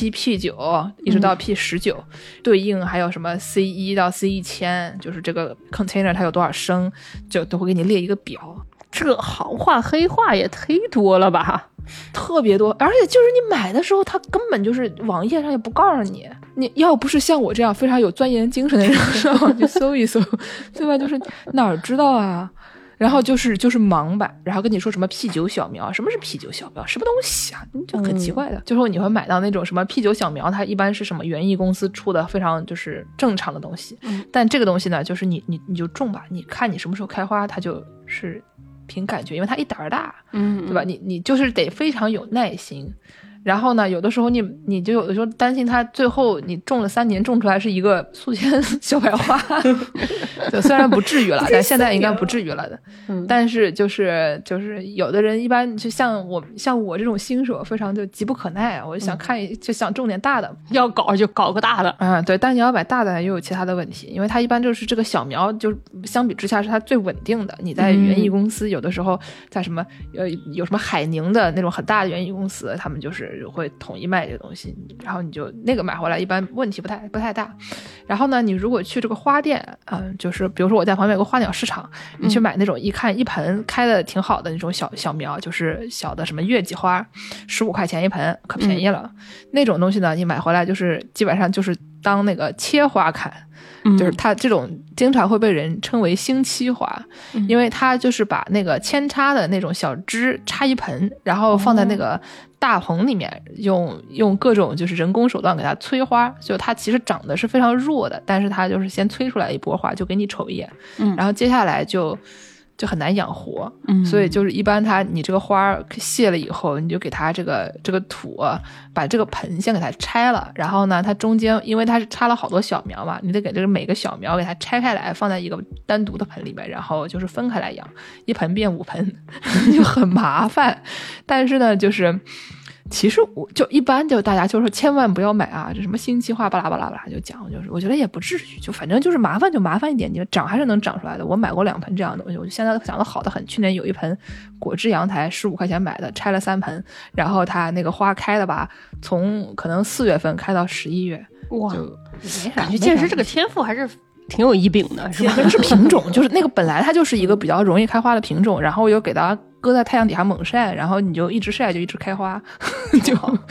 P7、P9 一直到 P19，对应还有什么 C1 到 C1000，就是这个 container 它有多少升，就都会给你列一个表。 这行话黑话也忒多了吧， 特别多，而且就是你买的时候它根本就是网页上也不告诉你，你要不是像我这样非常有钻研精神的人上网去搜一搜，对吧？就是哪儿知道啊，然后就是盲版，然后跟你说什么 P9 小苗，什么是 P9 小苗，什么东西啊，就很奇怪的。就是你会买到那种什么 P9 小苗，它一般是什么园艺公司出的非常就是正常的东西，但这个东西呢，就是你就种吧，你看你什么时候开花，它就是凭感觉，因为它一胆儿大，对吧？你就是得非常有耐心。然后呢，有的时候你就有的时候担心它最后你种了3年种出来是一个宿迁小白花，就虽然不至于了，但现在应该不至于了的。但是就是有的人一般就像我这种新手非常就急不可耐啊，我就想就想种点大的， 要搞就搞个大的。 对，但你要买大的又有其他的问题，因为它一般就是这个小苗就相比之下是它最稳定的。你在园艺公司有的时候在什么有什么海宁的那种很大的园艺公司，他们就是会统一卖这个东西，然后你就那个买回来一般问题不太大。然后呢，你如果去这个花店，就是比如说我在旁边有个花鸟市场，你去买那种一看一盆开的挺好的那种小苗，就是小的什么月季花，15块钱一盆，可便宜了。那种东西呢，你买回来就是基本上就是当那个切花看。就是它这种经常会被人称为星期花，因为它就是把那个扦插的那种小枝插一盆，然后放在那个大棚里面，用各种就是人工手段给它催花，就它其实长得是非常弱的，但是它就是先催出来一波花，就给你瞅一眼，然后接下来就很难养活，所以就是一般你这个花谢了以后，你就给它这个土把这个盆先给它拆了，然后呢，它中间因为它是插了好多小苗嘛，你得给这个每个小苗给它拆开来，放在一个单独的盆里面，然后就是分开来养，一盆变5盆，就很麻烦。但是呢，就是其实我就一般就大家就说千万不要买啊，这什么星期花巴拉巴拉巴拉就讲，就是我觉得也不至于，就反正就是麻烦就麻烦一点，你长还是能长出来的。我买过2盆这样的东西，我就现在长得好的很。去年有一盆果汁阳台15块钱买的，拆了3盆，然后它那个花开了吧，从可能4月份开到11月， 哇， 就感觉健身这个天赋还是挺有一柄的，是吧？ 是品种，就是那个本来它就是一个比较容易开花的品种，然后又给它搁在太阳底下猛晒，然后你就一直晒就一直开花，就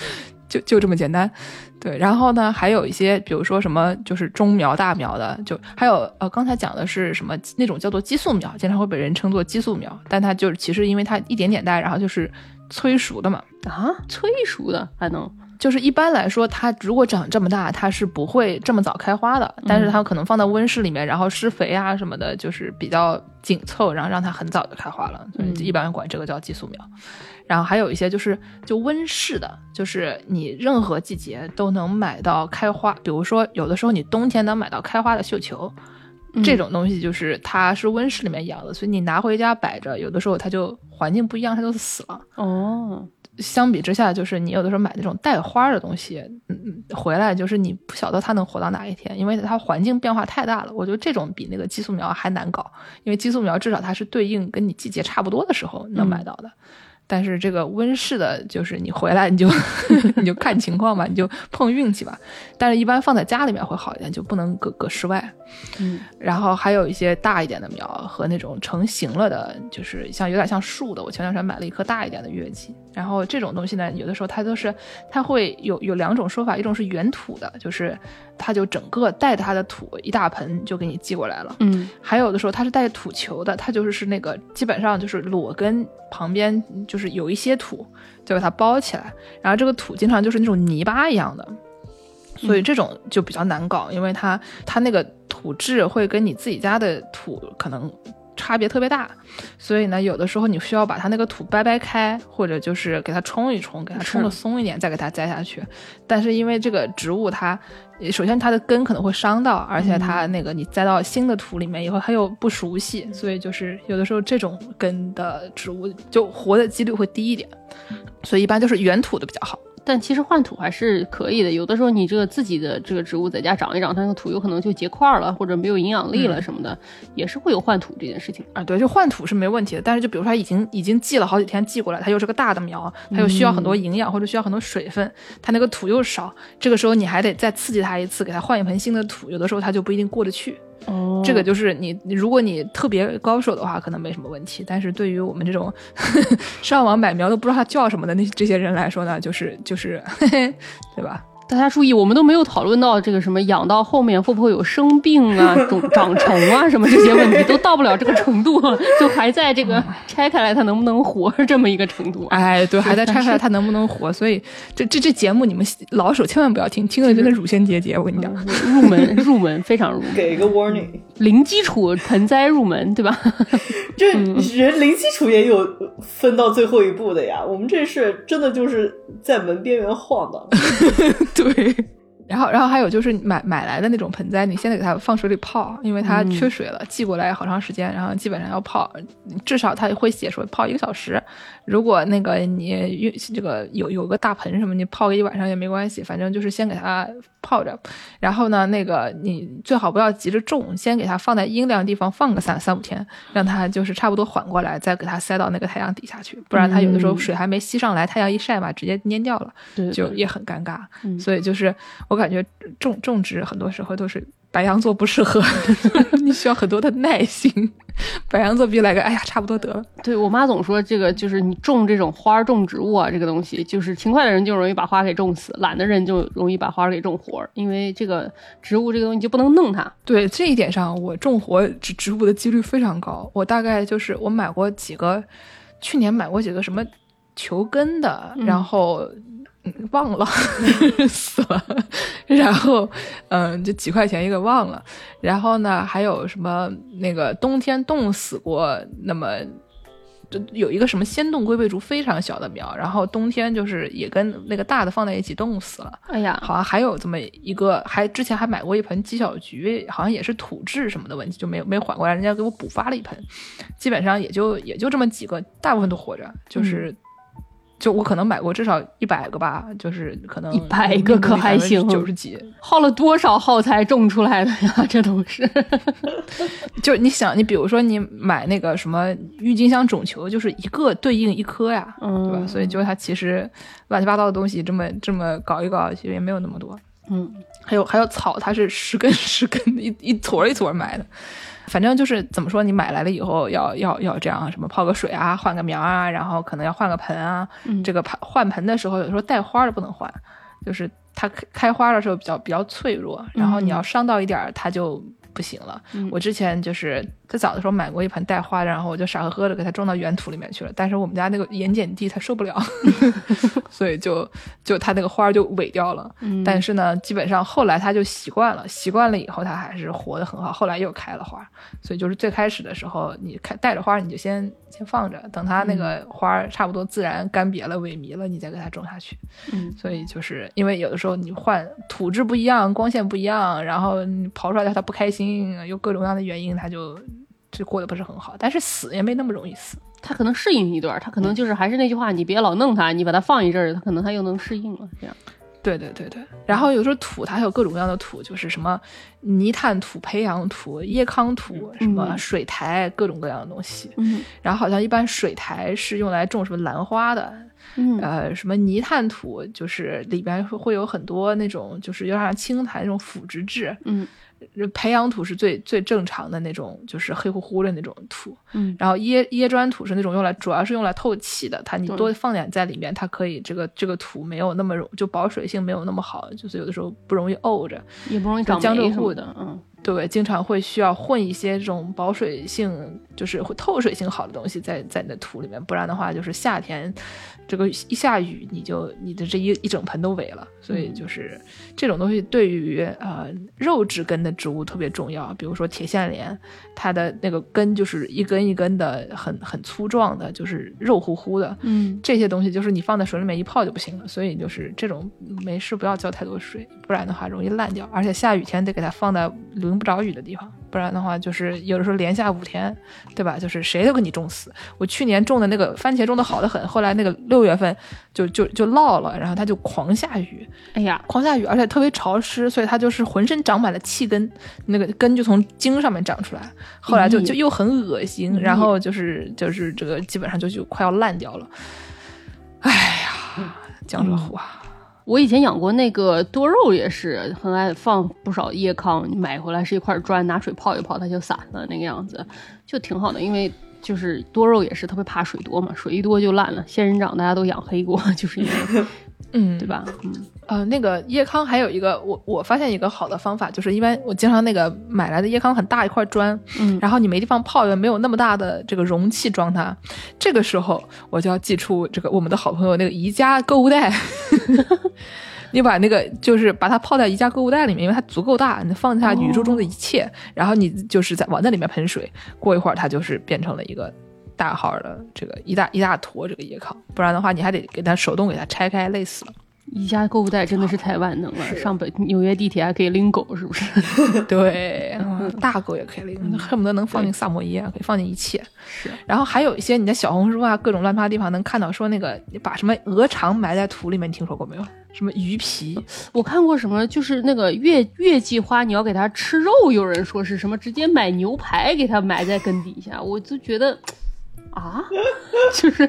就这么简单。对，然后呢还有一些比如说什么就是中苗大苗的，就还有刚才讲的是什么那种叫做激素苗，经常会被人称作激素苗，但它就是其实因为它一点点大，然后就是催熟的嘛。 啊，催熟的还能？ 就是一般来说它如果长这么大它是不会这么早开花的，但是它可能放到温室里面，然后施肥啊什么的就是比较紧凑，然后让它很早就开花了，所以一般管这个叫激素苗。然后还有一些就温室的，就是你任何季节都能买到开花，比如说有的时候你冬天能买到开花的绣球，这种东西就是它是温室里面养的，所以你拿回家摆着，有的时候它就环境不一样它就死了。 哦， 相比之下就是你有的时候买那种带花的东西回来，就是你不晓得它能活到哪一天，因为它环境变化太大了。我觉得这种比那个激素苗还难搞，因为激素苗至少它是对应跟你季节差不多的时候能买到的，但是这个温室的就是你回来你就你就看情况吧，你就碰运气吧，但是一般放在家里面会好一点，就不能搁室外。然后还有一些大一点的苗和那种成型了的，就是有点像树的，我前段时间买了一棵大一点的月季。然后这种东西呢有的时候它会有两种说法，一种是原土的，就是它就整个带着它的土一大盆就给你寄过来了。还有的时候它是带土球的，它就是那个基本上就是裸根旁边就是有一些土就把它包起来，然后这个土经常就是那种泥巴一样的，所以这种就比较难搞，因为它那个土质会跟你自己家的土可能差别特别大，所以呢有的时候你需要把它那个土掰开，或者就是给它冲一冲，给它冲得松一点再给它栽下去。但是因为这个植物它首先它的根可能会伤到，而且它那个你栽到新的土里面以后它又不熟悉，所以就是有的时候这种根的植物就活的几率会低一点，所以一般就是原土的比较好。 但其实换土还是可以的，有的时候你这个自己的这个植物在家长一长，它那个土有可能就结块了，或者没有营养力了什么的，也是会有换土这件事情啊。对，就换土是没问题的，但是就比如说它已经寄了好几天寄过来，它又是个大的苗，它又需要很多营养或者需要很多水分，它那个土又少，这个时候你还得再刺激它一次，给它换一盆新的土，有的时候它就不一定过得去。这个就是如果你特别高手的话可能没什么问题，但是对于我们这种上网买苗都不知道它叫什么的这些人来说呢，就是对吧？ 大家注意，我们都没有讨论到这个什么养到后面会不会有生病啊、长虫啊什么这些问题，都到不了这个程度，就还在这个拆开来它能不能活这么一个程度。 哎，对，还在拆开来它能不能活，所以这节目你们老手千万不要听，听了真的乳腺结节，我跟你讲。 入门非常入门， 给一个 warning， 零基础盆栽入门，对吧？ 这人零基础也有分到最后一步的呀，我们这是真的就是在门边缘晃荡。 对，然后还有就是买来的那种盆栽，你先得给它放水里泡，因为它缺水了，寄过来好长时间，然后基本上要泡，至少它会写说泡1个小时。如果那个你这个有个大盆什么，你泡个1晚上也没关系，反正就是先给它泡着。然后呢，那个你最好不要急着种，先给它放在阴凉地方放个3-5天，让它就是差不多缓过来，再给它塞到那个太阳底下去，不然它有的时候水还没吸上来，太阳一晒嘛，直接蔫掉了，就也很尴尬。所以就是我感觉种植很多时候都是白羊座不适合你需要很多的耐心，白羊座比来个哎呀差不多得了。 对，我妈总说这个就是你种这种花种植物啊，这个东西就是勤快的人就容易把花给种死，懒的人就容易把花给种活，因为这个植物这个东西就不能弄它。 对，这一点上我种活植物的几率非常高，我大概就是我买过几个，去年买过几个什么球根的，然后忘了死了，然后就几块钱一个忘了，然后呢还有什么那个冬天冻死过，那么就有一个什么鲜冻龟背竹非常小的苗，然后冬天就是也跟那个大的放在一起冻死了。 哎呀， 好像还有这么一个，之前还买过一盆鸡小菊，好像也是土质什么的问题，就没缓过来，人家给我补发了一盆，基本上也就这么几个，大部分都活着，就是就我可能买过至少100个吧，就是可能 100个可还行 ，90几， 耗了多少耗材种出来的呀？这都是， 就你想，你比如说你买那个什么郁金香种球，就是一个对应一颗呀，对吧？所以就它其实乱七八糟的东西这么搞一搞，其实也没有那么多。还有草，它是10根10根一撮一撮买的。反正就是怎么说，你买来了以后要这样，什么泡个水啊，换个苗啊，然后可能要换个盆啊。这个换盆的时候，有时候带花的不能换， 就是它开花的时候比较脆弱，然后你要伤到一点它就不行了。我之前就是在早的时候买过一盆带花的，然后我就傻呵呵的给它种到原土里面去了，但是我们家那个盐碱地它受不了所以就它那个花就萎掉了。但是呢基本上后来它就习惯了以后它还是活得很好，后来又开了花。所以就是最开始的时候你带着花你就先放着，等它那个花差不多自然干瘪了萎靡了你再给它种下去。所以就是因为有的时候你换土质不一样，光线不一样，然后你刨出来它不开心，有各种各样的原因，它就过得不是很好。但是死也没那么容易死， 它可能适应一段，它可能就是还是那句话，你别老弄它，你把它放一阵儿，它可能它又能适应了。这样。 对。然后有时候土它还有各种各样的土，就是什么泥炭土、培养土、椰糠土、什么水苔，各种各样的东西。然后好像一般水苔是用来种什么兰花的。什么泥炭土就是里边会有很多那种就是有点像青苔那种腐殖质。培养土是最正常的那种，就是黑乎乎的那种土。然后椰砖土是那种主要是用来透气的，你多放点在里面，它可以这个土没有那么就保水性没有那么好，就是有的时候不容易沤着， 也不容易长江浙沪的。 对，经常会需要混一些这种保水性就是会透水性好的东西在你的土里面，不然的话就是夏天这个一下雨你的这一整盆都萎了。所以就是这种东西对于肉质根的植物特别重要，比如说铁线莲，它的那个根就是一根一根的很粗壮的，就是肉乎乎的。这些东西就是你放在水里面一泡就不行了，所以就是这种没事不要浇太多水，不然的话容易烂掉，而且下雨天得给它放在淋不着雨的地方，不然的话就是有的时候连下5天，对吧？就是谁都给你种死。我去年种的那个番茄种的好得很，后来那个6月份就涝了，然后它就狂下雨。 哎呀， 狂下雨，而且特别潮湿，所以它就是浑身长满了气根，那个根就从茎上面长出来，后来就又很恶心，然后就是这个基本上就快要烂掉了。哎呀，江浙沪啊！ 我以前养过那个多肉，也是很爱放不少椰糠，你买回来是一块砖，拿水泡一泡它就散了，那个样子就挺好的。因为就是多肉也是特别怕水多嘛，水一多就烂了。仙人掌大家都养黑过，就是因为对吧？ 那个椰糠还有一个我发现一个好的方法，就是一般我经常那个买来的椰糠很大一块砖，然后你没地方泡，也没有那么大的这个容器装它，这个时候我就要寄出这个我们的好朋友那个宜家购物袋你把那个就是把它泡在宜家购物袋里面，因为它足够大，你放下宇宙中的一切，然后你就是往那里面喷水，过一会儿它就是变成了一个大号的这个一大坨这个椰糠，不然的话你还得给它手动给它拆开，累死了。 宜家购物袋真的是太万能了，上纽约地铁还可以拎狗，是不是？ 对，大狗也可以拎，恨不得能放进萨摩耶，可以放进一切。是，然后还有一些你在小红书啊各种乱趴地方能看到说那个把什么鹅肠埋在土里面，你听说过没有？什么鱼皮？ 我看过什么就是那个月季花，你要给它吃肉，有人说是什么直接买牛排给它埋在根底下，我就觉得就是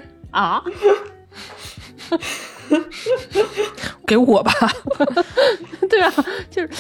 给我吧对啊，就是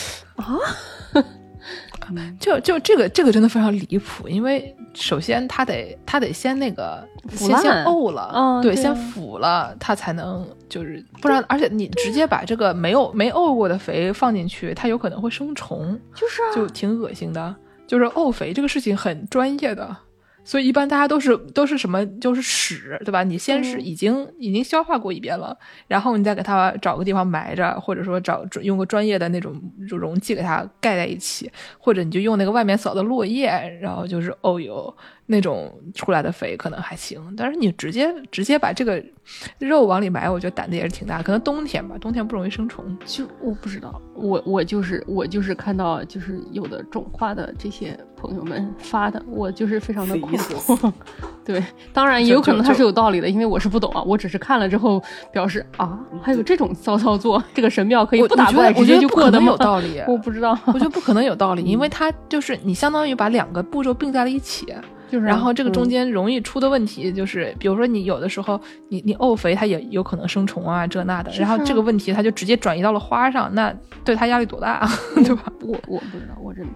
就这个真的非常离谱，因为首先它得先那个先沤了，对，先腐了，它才能就是不然，而且你直接把这个没沤过的肥放进去，它有可能会生虫，就挺恶心的。就是沤肥这个事情很专业的。所以一般大家都是什么，就是屎，对吧？你先是已经消化过一遍了，然后你再给它找个地方埋着，或者说用个专业的那种容器给它盖在一起，或者你就用那个外面扫的落叶，然后就是油那种出来的肥可能还行。但是你直接把这个肉往里埋，我觉得胆子也是挺大。可能冬天吧，冬天不容易生虫。 就我不知道，我就是看到就是有的种花的这些朋友们发的，我就是非常的困惑。对，当然也有可能它是有道理的，因为我是不懂啊，我只是看了之后表示还有这种骚操作，这个神庙可以不打怪直接就过的吗？ 有道理， 我不知道， 我觉得不可能有道理，因为它就是你相当于把2个步骤并在了一起。 就是然后这个中间容易出的问题就是，比如说你有的时候你沤肥它也有可能生虫啊这那的，然后这个问题它就直接转移到了花上，那对它压力多大，对吧？ 我不知道，我真的不知道。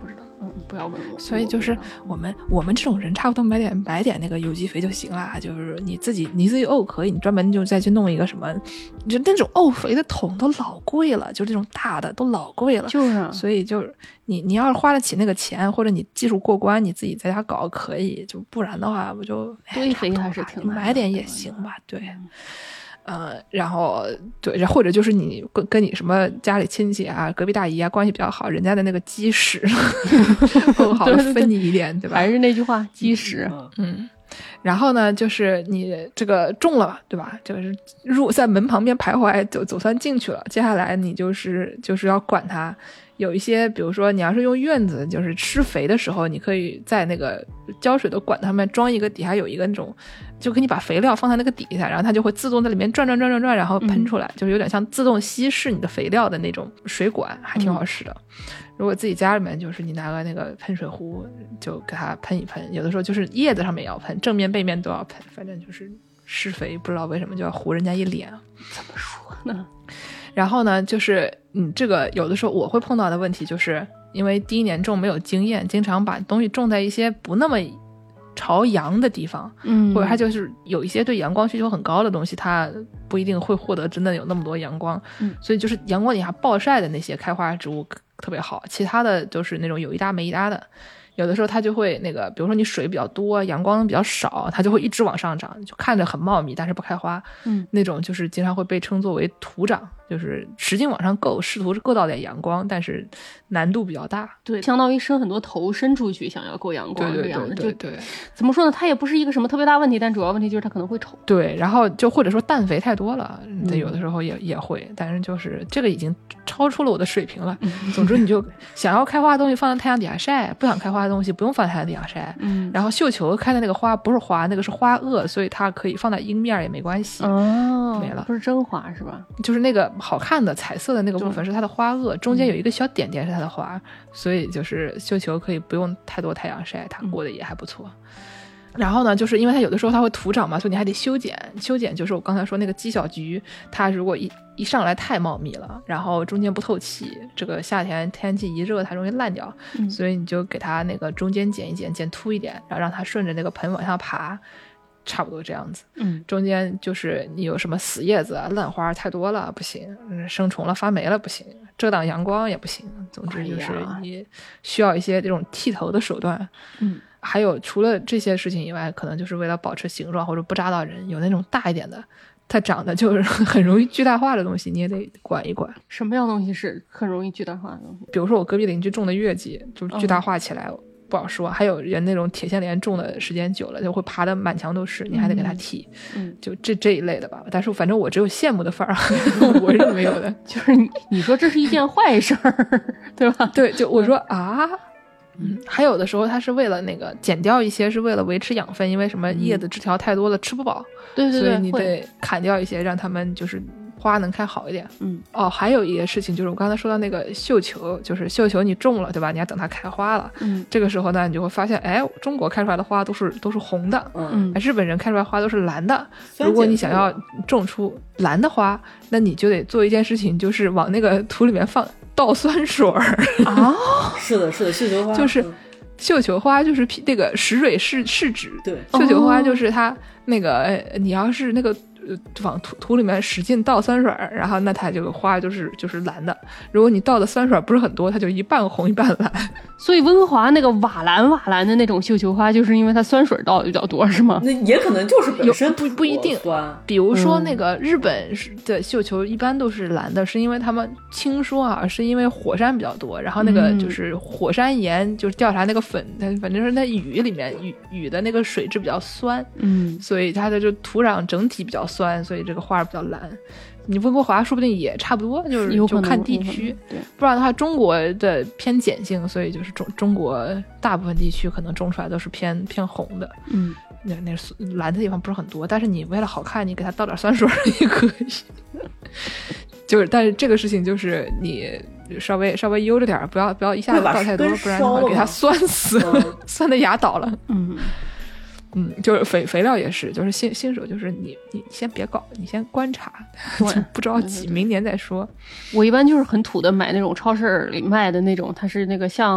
不要问我。 所以就是我们这种人差不多买点那个有机肥就行了，就是你自己可以，你专门就再去弄一个什么，就那种肥的桶都老贵了，就这种大的都老贵了， 就是啊， 所以就是你要是花得起那个钱，或者你技术过关，你自己在家搞可以，就不然的话我就堆肥还是挺难的， 买点也行吧，对。然后对，或者就是你跟你什么家里亲戚啊、隔壁大姨啊关系比较好，人家的那个鸡屎更好的分你一点，对吧？ 还是那句话，鸡屎。 然后呢，就是你这个种了，对吧？就是在门旁边徘徊，总算进去了。接下来你就是要管它。有一些，比如说你要是用院子，就是施肥的时候，你可以在那个浇水的管它们装一个底下有一个那种，就给你把肥料放在那个底下，然后它就会自动在里面转，然后喷出来，就是有点像自动稀释你的肥料的那种水管，还挺好使的。如果自己家里面就是你拿个那个喷水壶，就给它喷一喷，有的时候就是叶子上面也要喷，正面背面都要喷，反正就是施肥，不知道为什么就要糊人家一脸。 怎么说呢？ 然后呢，就是这个有的时候我会碰到的问题，就是因为第一年种没有经验，经常把东西种在一些不那么朝阳的地方，或者它就是有一些对阳光需求很高的东西，它不一定会获得真的有那么多阳光，所以就是阳光底下暴晒的那些开花植物特别好，其他的就是那种有一搭没一搭的。有的时候它就会那个，比如说你水比较多，阳光比较少，它就会一直往上长，就看着很茂密，但是不开花。那种就是经常会被称作为土长，就是使劲往上够，试图够到点阳光，但是难度比较大。 对，相当于伸很多头伸出去，想要够阳光这样的。 对， 怎么说呢？它也不是一个什么特别大问题，但主要问题就是它可能会丑。 对，然后就或者说氮肥太多了，有的时候也会，但是就是这个已经超出了我的水平了。总之，你就想要开花的东西放在太阳底下晒，不想开花的东西不用放在太阳底下晒。然后绣球开的那个花不是花，那个是花萼，所以它可以放在阴面也没关系。没了， 不是真花是吧？ 就是那个好看的彩色的那个部分是它的花萼，中间有一个小点点是它的花，所以就是绣球可以不用太多太阳晒，它过得也还不错。然后呢，就是因为它有的时候它会土长嘛，所以你还得修剪。修剪就是我刚才说那个鸡小菊，它如果一上来太茂密了，然后中间不透气，这个夏天天气一热它容易烂掉，所以你就给它那个中间剪一剪，剪凸一点，然后让它顺着那个盆往下爬，差不多这样子。中间就是你有什么死叶子啊、烂花太多了不行，生虫了发霉了不行，遮挡阳光也不行，总之就是你需要一些这种剃头的手段。还有除了这些事情以外，可能就是为了保持形状或者不扎到人，有那种大一点的它长得就是很容易巨大化的东西，你也得管一管。 什么样的东西是很容易巨大化的东西？ 比如说我隔壁邻居种的月季就巨大化起来，不好说。还有人那种铁线莲种的时间久了就会爬得满墙都是，你还得给它剃。就这一类的吧。但是反正我只有羡慕的份儿，我是没有的。 就是你说这是一件坏事儿，对吧？ 对，就我说啊。还有的时候它是为了那个剪掉一些，是为了维持养分，因为什么叶子枝条太多了吃不饱， 对， 所以你得砍掉一些，让它们就是花能开好一点。还有一个事情就是我刚才说到那个绣球，就是绣球你种了对吧，你要等它开花了。这个时候呢你就会发现，哎，中国开出来的花都是红的，日本人开出来的花都是蓝的。如果你想要种出蓝的花，那你就得做一件事情，就是往那个土里面倒酸水啊。是的绣球花就是绣球花就是那个石蕊试纸， 对， 绣球花就是它那个你要是那个往土里面使劲倒酸水，然后那它这个花就是蓝的。如果你倒的酸水不是很多，它就一半红一半蓝。 所以温华那个瓦蓝的那种绣球花，就是因为它酸水倒的比较多，是吗？ 那也可能就是本身不一定。比如说那个日本的绣球一般都是蓝的，是因为他们听说啊，是因为火山比较多，然后那个就是火山岩就是掉下来那个粉，反正是那雨里面雨的那个水质比较酸，所以它的就土壤整体比较酸，所以这个花比较蓝。你温哥华说不定也差不多，就看地区。 对， 不然的话，中国的偏碱性，所以就是中国大部分地区可能种出来都是偏红的。那蓝的地方不是很多，但是你为了好看，你给它倒点酸水也可以。但是这个事情就是你稍微悠着点，不要一下子倒太多，不然的话给它酸死了，酸的牙倒了。就是肥料也是，就是新手，就是你先别搞，你先观察，不着急，明年再说。 我一般就是很土的买那种超市里卖的那种，它是那个像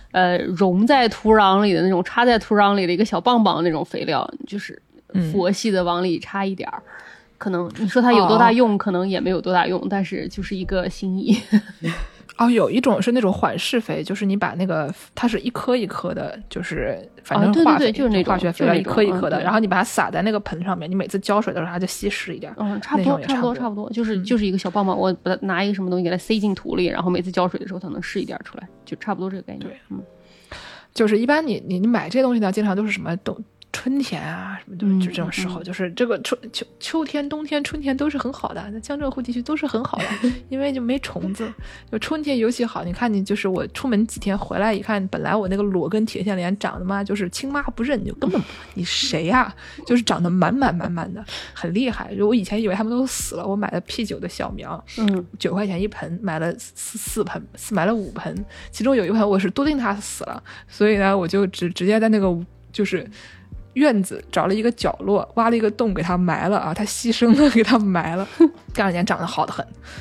溶在土壤里的那种，插在土壤里的一个小棒棒那种肥料，就是佛系的往里插一点儿。可能你说它有多大用，可能也没有多大用，但是就是一个心意。 有一种是那种缓释肥，就是你把那个它是一颗一颗的，就是反正化肥， 就是那种化学肥料一颗一颗的，然后你把它撒在那个盆上面，你每次浇水的时候它就稀释一点。 差不多，就是一个小棒棒，我把它拿一个什么东西给它塞进土里，然后每次浇水的时候它能试一点出来，就差不多这个概念。 对，就是一般你买这些东西呢，经常都是什么春天啊，什么就这种时候，就是这个秋天、冬天、春天都是很好的，在江浙沪地区都是很好的，因为就没虫子。就春天尤其好，你看就是我出门几天回来一看，本来我那个裸根铁线莲长得嘛就是青妈不认，就根本你谁呀？就是长得满满的，很厉害。我以前以为他们都死了，我买了P9的小苗，9块钱一盆，买了4盆，买了5盆，其中有一盆我是笃定它死了，所以呢我就直接在那个就是院子找了一个角落，挖了一个洞给它埋了啊，它牺牲了给它埋了。第2年长得好得很，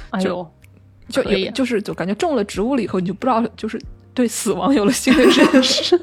就感觉种了植物了以后，你就不知道就是对死亡有了新的认识。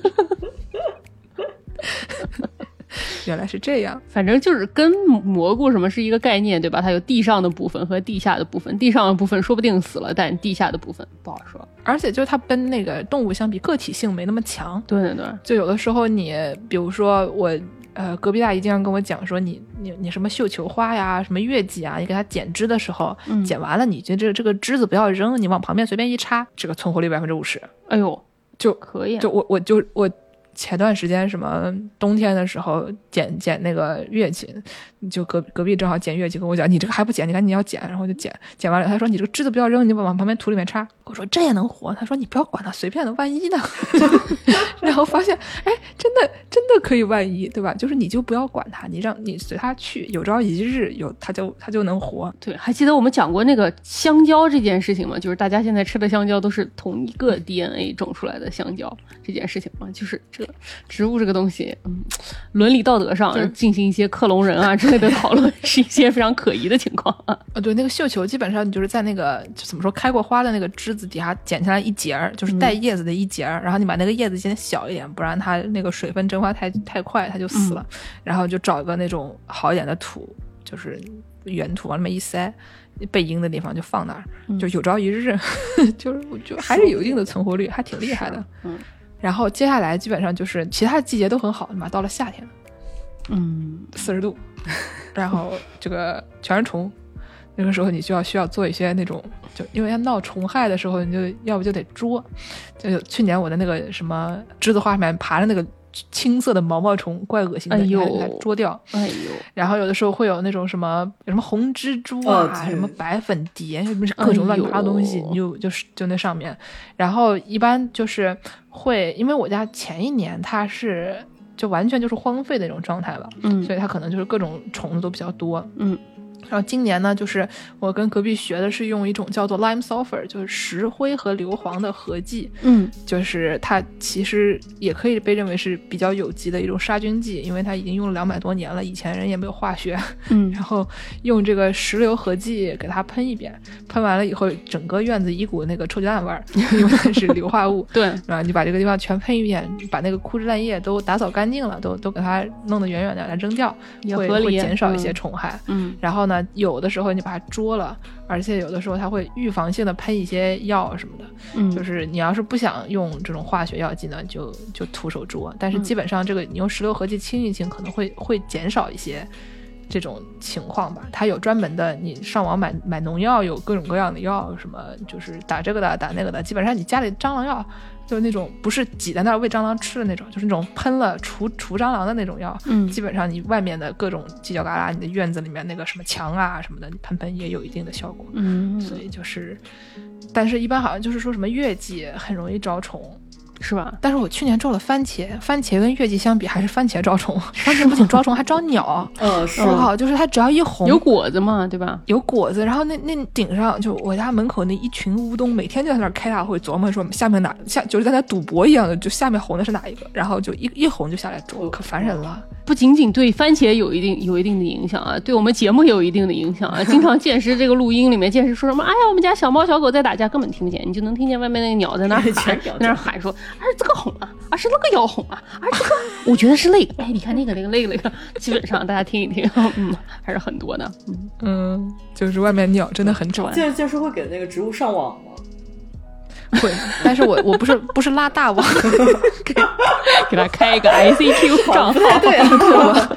原来是这样， 反正就是跟蘑菇什么是一个概念，对吧？它有地上的部分和地下的部分，地上的部分说不定死了，但地下的部分不好说。 而且就是它跟那个动物相比，个体性没那么强。 对， 就有的时候你比如说我隔壁大姨经常跟我讲说，你什么绣球花呀，什么月季啊，你给它剪枝的时候，剪完了你觉得这个枝子不要扔，你往旁边随便一插，这个存活率50%。 哎呦， 就可以啊。 就我前段时间什么冬天的时候剪那个月季，就隔壁正好剪月季，跟我讲你这个还不剪，你赶紧要剪，然后就剪完了，他说你这个枝子不要扔，你往旁边土里面插。我说这也能活？他说你不要管它，随便的，万一呢？然后发现哎，真的可以万一，对吧？就是你就不要管它，你随它去，有朝一日它就能活。 对，还记得我们讲过那个香蕉这件事情吗？就是大家现在吃的香蕉都是同一个 DNA 种出来的香蕉这件事情吗？就是这个植物这个东西，伦理道德上进行一些克隆人啊之类的讨论，是一些非常可疑的情况啊。 对，那个绣球基本上你就是在那个怎么说开过花的那个枝子底下剪下来一节，就是带叶子的一节，然后你把那个叶子剪小一点，不然它那个水分蒸发太快，它就死了。然后就找一个那种好一点的土，就是原土往里面一塞，背阴的地方就放那儿，就有朝一日就还是有一定的存活率，还挺厉害的。然后接下来基本上就是其他的季节都很好嘛，到了夏天，40度，然后这个全是虫，那个时候你就需要做一些那种，就因为它闹虫害的时候，你就要不就得捉。就去年我的那个什么栀子花上面爬着那个青色的毛毛虫，怪恶心的，你还给它捉掉。然后有的时候会有那种什么红蜘蛛啊，什么白粉蝶，各种乱七八糟东西，你就那上面。然后一般就是会，因为我家前一年它是就完全就是荒废的那种状态了，所以它可能就是各种虫子都比较多。然后今年呢，就是我跟隔壁学的是用一种叫做 lime sulfur， 就是石灰和硫磺的合剂，就是它其实也可以被认为是比较有机的一种杀菌剂，因为它已经用了200多年了，以前人也没有化学，然后用这个石硫合剂给它喷一遍，喷完了以后，整个院子一股那个臭鸡蛋味儿，因为它是硫化物， 对， 然后你把这个地方全喷一遍，把那个枯枝烂叶都打扫干净了，都给它弄得远远的来扔掉，会减少一些虫害，然后呢。有的时候你把它捉了，而且有的时候它会预防性的喷一些药什么的，就是你要是不想用这种化学药剂呢，就徒手捉，但是基本上这个你用石硫合剂清一清，可能会减少一些这种情况吧。它有专门的，你上网买农药，有各种各样的药，什么就是打这个的打那个的，基本上你家里蟑螂药就是那种不是挤在那儿喂蟑螂吃的那种，就是那种喷了除蟑螂的那种药，基本上你外面的各种犄角旮旯，你的院子里面那个什么墙啊什么的，你喷也有一定的效果，所以就是，但是一般好像就是说什么月季很容易招虫。 是吧？ 但是我去年种了番茄，番茄跟月季相比，还是番茄招虫。番茄不仅招虫，还招鸟。 是。 我靠，就是它只要一红， 有果子嘛，对吧？ 有果子，然后那顶上就我家门口那一群乌冬，每天就在那儿开大会琢磨说下面就是在那赌博一样的，就下面红的是哪一个，然后就一红就下来捉，可烦人了。 不仅仅对番茄有一定的影响啊，对我们节目也有一定的影响啊。经常见识这个录音里面见识说什么，哎呀，我们家小猫小狗在打架，根本听不见，你就能听见外面那个鸟在那喊，在那喊说。 是这个红啊，是那个要红啊，这个我觉得是那个，哎，你看那个，基本上大家听一听，还是很多的， 就是外面鸟真的很吵。 建设会给那个植物上网吗？ 会，但是我不是拉大网， 给他开一个 ICQ 账号， 对啊，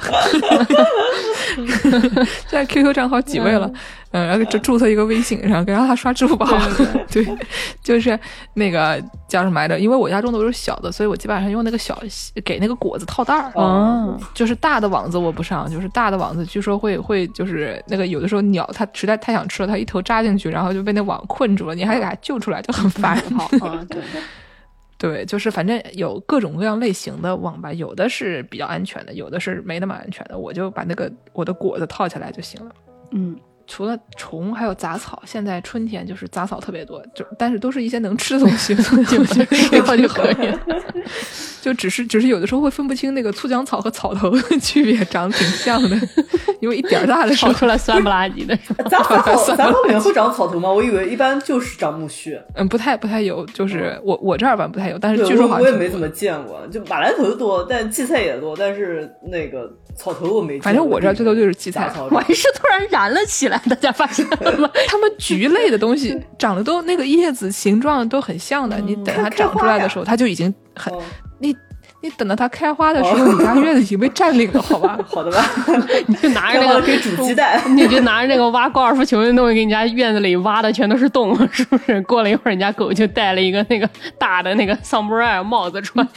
现在 QQ 账号几位了？然后就注册一个微信，然后让他刷支付宝。对，就是那个叫什么来着？因为我家种的都是小的，所以我基本上用那个小给那个果子套袋儿。就是大的网子我不上，就是大的网子据说会就是那个有的时候鸟它实在太想吃了，它一头扎进去，然后就被那网困住了，你还得给它救出来，就很烦。 对。 对，就是反正有各种各样类型的网吧，有的是比较安全的，有的是没那么安全的，我就把那个我的果子套起来就行了。除了虫还有杂草，现在春天就是杂草特别多，但是都是一些能吃的东西，就吃掉就可以了。就只是有的时候会分不清那个粗浆草和草头的区别，长得挺像的，因为一点大的时候跑出来酸不拉几的。 杂草里面会长草头吗？我以为一般就是长苜蓿。 不太有，就是我这儿吧不太有，但是据说好像我也没怎么见过，就马兰头多，但荠菜也多，但是那个草头我没见过。 反正我这儿最多就是荠菜。 我还是突然燃了起来，大家发现了吗？ 它们菊类的东西长得都那个叶子形状都很像的，你等它长出来的时候，它就已经很你等到它开花的时候，你家院子已经被占领了，好吧？ 好的吧， 你就拿着那个可以煮鸡蛋， 你就拿着那个挖高尔夫球的东西，给你家院子里挖的全都是洞，是不是？过了一会儿，人家狗就带了一个那个大的那个桑布瑞帽子穿。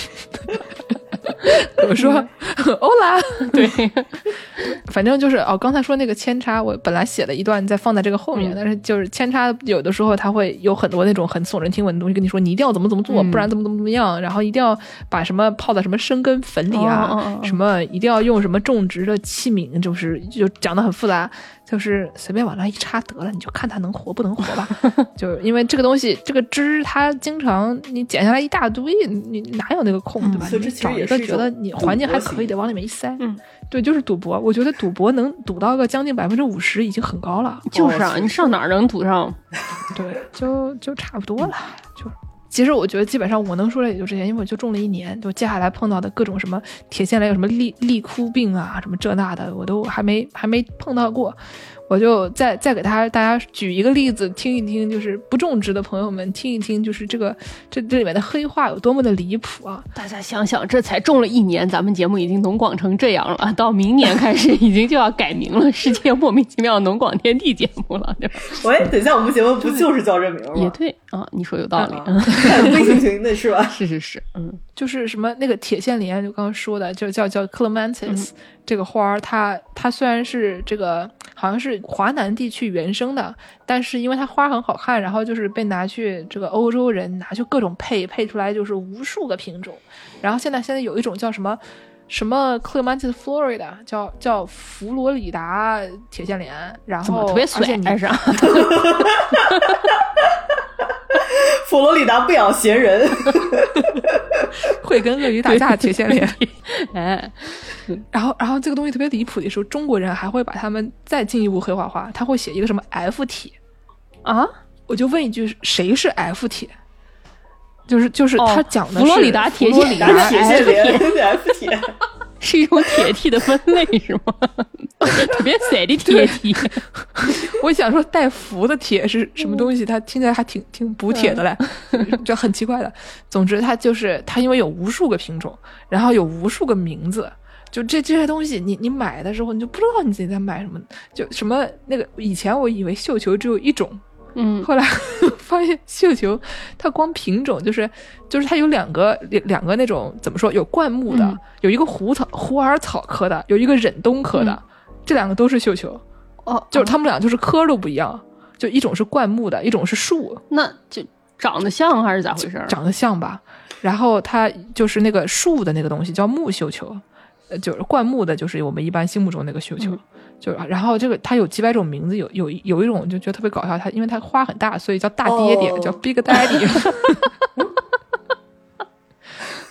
我说欧啦， 对， 反正就是刚才说那个扦插，我本来写了一段再放在这个后面，但是就是扦插有的时候它会有很多那种很耸人听闻的东西，跟你说你一定要怎么做，不然怎么样，然后一定要把什么泡在什么生根粉里啊，什么一定要用什么种植的器皿，就讲得很复杂。就是随便往那一插得了，你就看它能活不能活吧。就因为这个东西，这个枝它经常你剪下来一大堆，你哪有那个空，对吧？你找一个觉得你环境还可以的往里面一塞，对，就是赌博。我觉得赌博能赌到个将近50%已经很高了。 就是啊，你上哪儿能赌上？ 对，就差不多了。其实我觉得基本上我能说的也就这些，因为我就种了1年，就接下来碰到的各种什么铁线莲有什么立枯病啊，什么这那的，我都还没碰到过。我就再给大家举一个例子听一听，就是不种植的朋友们听一听，就是这里面的黑话有多么的离谱啊！ 大家想想，这才种了1年，咱们节目已经农广成这样了，到明年开始已经就要改名了，世界莫名其妙农广天地节目了，对吧？ 喂，等一下，我们节目不就是叫这名吗？ 也对啊，你说有道理， 微型型的是吧？ 是， 就是什么那个铁线莲，就刚刚说的，就叫 Clematis。这个花儿它虽然是这个好像是华南地区原生的，但是因为它花很好看，然后就是被拿去这个欧洲人拿去各种配出来，就是无数个品种。然后现在有一种叫什么 Clematis Florida， 叫佛罗里达铁线莲，然后特别水是吧？ 佛罗里达不养闲人， 会跟鳄鱼打架的铁线莲。 哎， 然后这个东西特别离谱的时候，中国人还会把它们再进一步黑化化，他会写一个什么 F 铁啊？我就问一句，谁是 F 铁？就是他讲的是佛罗里达铁线莲 ，F 铁是一种铁梯的分类是吗？特别色的铁梯。 我想说带氟的铁是什么东西，它听起来还挺补铁的嘞，这很奇怪的。总之它因为有无数个品种，然后有无数个名字，就这些东西你买的时候你就不知道你自己在买什么，就什么那个以前我以为绣球只有一种，后来发现绣球它光品种就是它有两个那种怎么说，有灌木的，有一个虎耳草科的，有一个忍冬科的，这两个都是绣球。就是它们俩就是科都不一样，就一种是灌木的，一种是树， 那就长得像还是咋回事？ 长得像吧。然后它就是那个树的那个东西叫木绣球，就是灌木的，就是我们一般心目中那个绣球。然后这个它有几百种名字，有一种就觉得特别搞笑，它因为它花很大，所以叫大爹爹，叫 Big Daddy。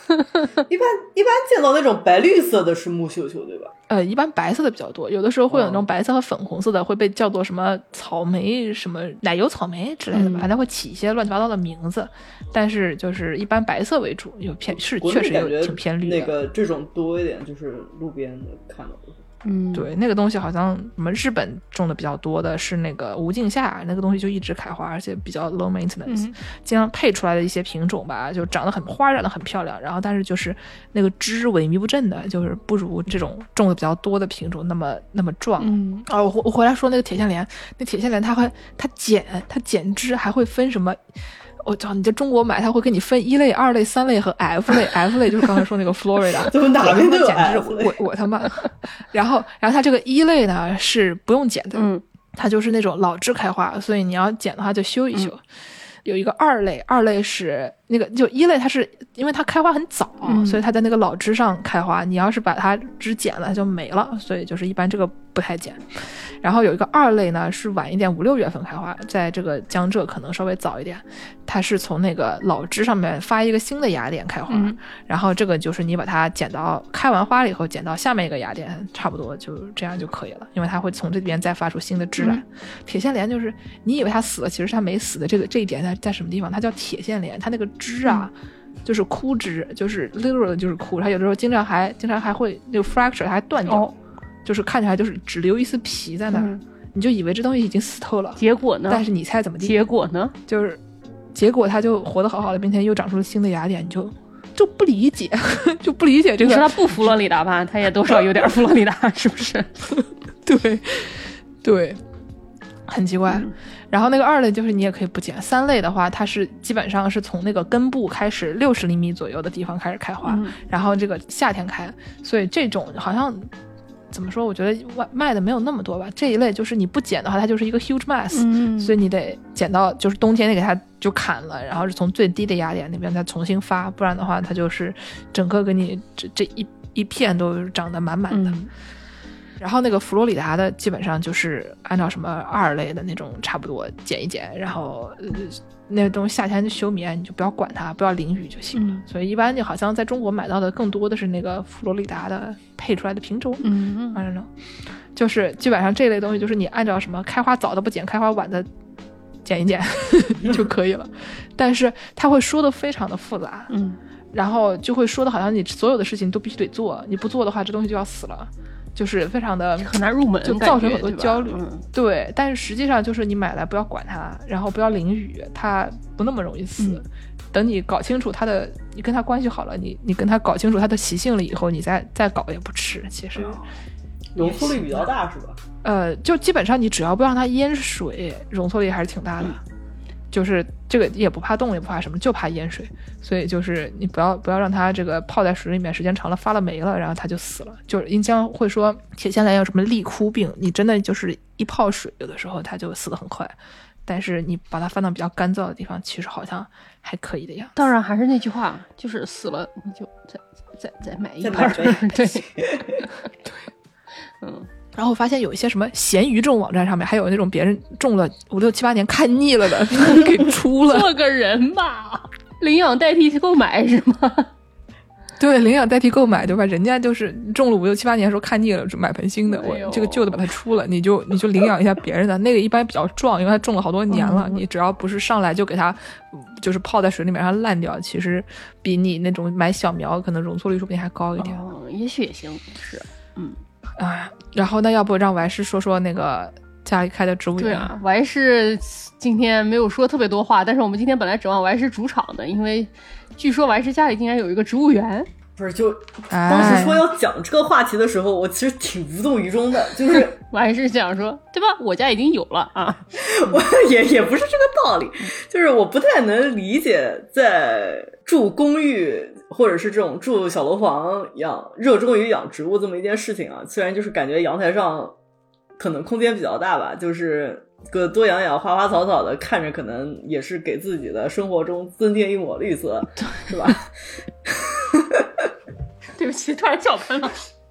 一般见到那种白绿色的是木绣球，对吧？ 一般白色的比较多，有的时候会有那种白色和粉红色的，会被叫做什么草莓、什么奶油草莓之类的吧，它会起一些乱七八糟的名字。但是就是一般白色为主，有偏是确实有挺偏绿的。 那个这种多一点，就是路边的看到的。 对，那个东西好像什么日本种的比较多的是那个无尽夏，那个东西就一直开花，而且比较 low maintenance，经常配出来的一些品种吧，就长得花长得很漂亮，然后但是就是那个枝萎靡不振的，就是不如这种种的比较多的品种那么壮。我回来说那个铁线莲，那铁线莲它剪枝还会分什么。我操！你在中国买，它会给你分1类、2类、3类和 F 类。F 类就是刚才说那个 Florida， 怎么哪边都有 F 类？ 我他妈！然后它这个1类呢是不用剪的，它就是那种老枝开花，所以你要剪的话就修一修。有一个2类，2类是那个就1类，它是因为它开花很早，所以它在那个老枝上开花。你要是把它枝剪了，它就没了，所以就是一般这个不太剪。然后有一个2类呢，是晚一点，5、6月份开花，在这个江浙可能稍微早一点，它是从那个老枝上面发一个新的芽点开花，然后这个就是你把它剪到开完花了以后，剪到下面一个芽点，差不多就这样就可以了，因为它会从这边再发出新的枝来。铁线莲就是你以为它死了，其实它没死的，这一点在什么地方？它叫铁线莲，它那个枝啊。就是枯枝，就是 literally 就是枯，它有的时候经常还会那个 fracture 它还断掉，就是看起来就是只留一丝皮在那儿，你就以为这东西已经死透了。 结果呢？ 但是你猜怎么地？ 结果呢？ 就是结果它就活得好好的，并且又长出了新的芽点，你就不理解，就不理解这个。 你说它不佛罗里达吧？它也多少有点佛罗里达，是不是？ 对，很奇怪。然后那个2类就是你也可以不剪，3类的话它是基本上是从那个根部开始60厘米左右的地方开始开花，然后这个夏天开，所以这种好像怎么说，我觉得卖的没有那么多吧。这一类就是你不剪的话它就是一个 huge mass，所以你得剪到就是冬天得给它就砍了，然后是从最低的芽点那边再重新发，不然的话它就是整个给你这一片都长得满满的。然后那个佛罗里达的基本上就是按照什么2类的那种差不多剪一剪，然后那东西夏天就休眠，你就不要管它，不要淋雨就行了。所以一般你好像在中国买到的更多的是那个佛罗里达的配出来的品种。I don't know，就是基本上这类东西就是你按照什么开花早的不剪，开花晚的剪一剪就可以了。但是他会说的非常的复杂，然后就会说的好像你所有的事情都必须得做，你不做的话这东西就要死了。就是非常的很难入门， 就造成很多焦虑。对，但是实际上就是你买来不要管它，然后不要淋雨，它不那么容易死。等你搞清楚它的，你跟它关系好了，你跟它搞清楚它的习性了以后，你再搞也不迟。其实容错率比较大是吧？ 就基本上你只要不让它淹水，容错率还是挺大的。就是这个也不怕冻也不怕什么，就怕淹水，所以就是你不要让它这个泡在水里面时间长了发了霉了，然后它就死了。就是人家会说铁线莲有什么立枯病，你真的就是一泡水有的时候它就死得很快，但是你把它放到比较干燥的地方，其实好像还可以的样子。 当然还是那句话，就是死了你就再买一盆。对然后我发现有一些什么闲鱼这种网站上面，还有那种别人种了5、6、7、8年看腻了的给出了。 做个人吧，领养代替购买是吗？ 对，领养代替购买，对吧？人家就是种了5、6、7、8年的时候看腻了，买盆新的，我这个旧的把它出了，你就领养一下别人的。那个一般比较壮，因为它种了好多年了，你只要不是上来就给它就是泡在水里面让它烂掉，其实比你那种买小苗可能容错率说不定还高一点。 也许也行，是然后那要不让王师说说那个家里开的植物园？ 对啊，王师今天没有说特别多话，但是我们今天本来指望王师主场的，因为据说王师家里竟然有一个植物园。 不是，就当时说要讲这个话题的时候，我其实挺无动于衷的，就是我还是想说，对吧？我家已经有了啊， 我也不是这个道理，就是我不太能理解在住公寓或者是这种住小楼房热衷于养植物这么一件事情啊。虽然就是感觉阳台上可能空间比较大吧，就是个多养花花草草的，看着可能也是给自己的生活中增添一抹绿色，是吧？ 对不起，突然脚喷了。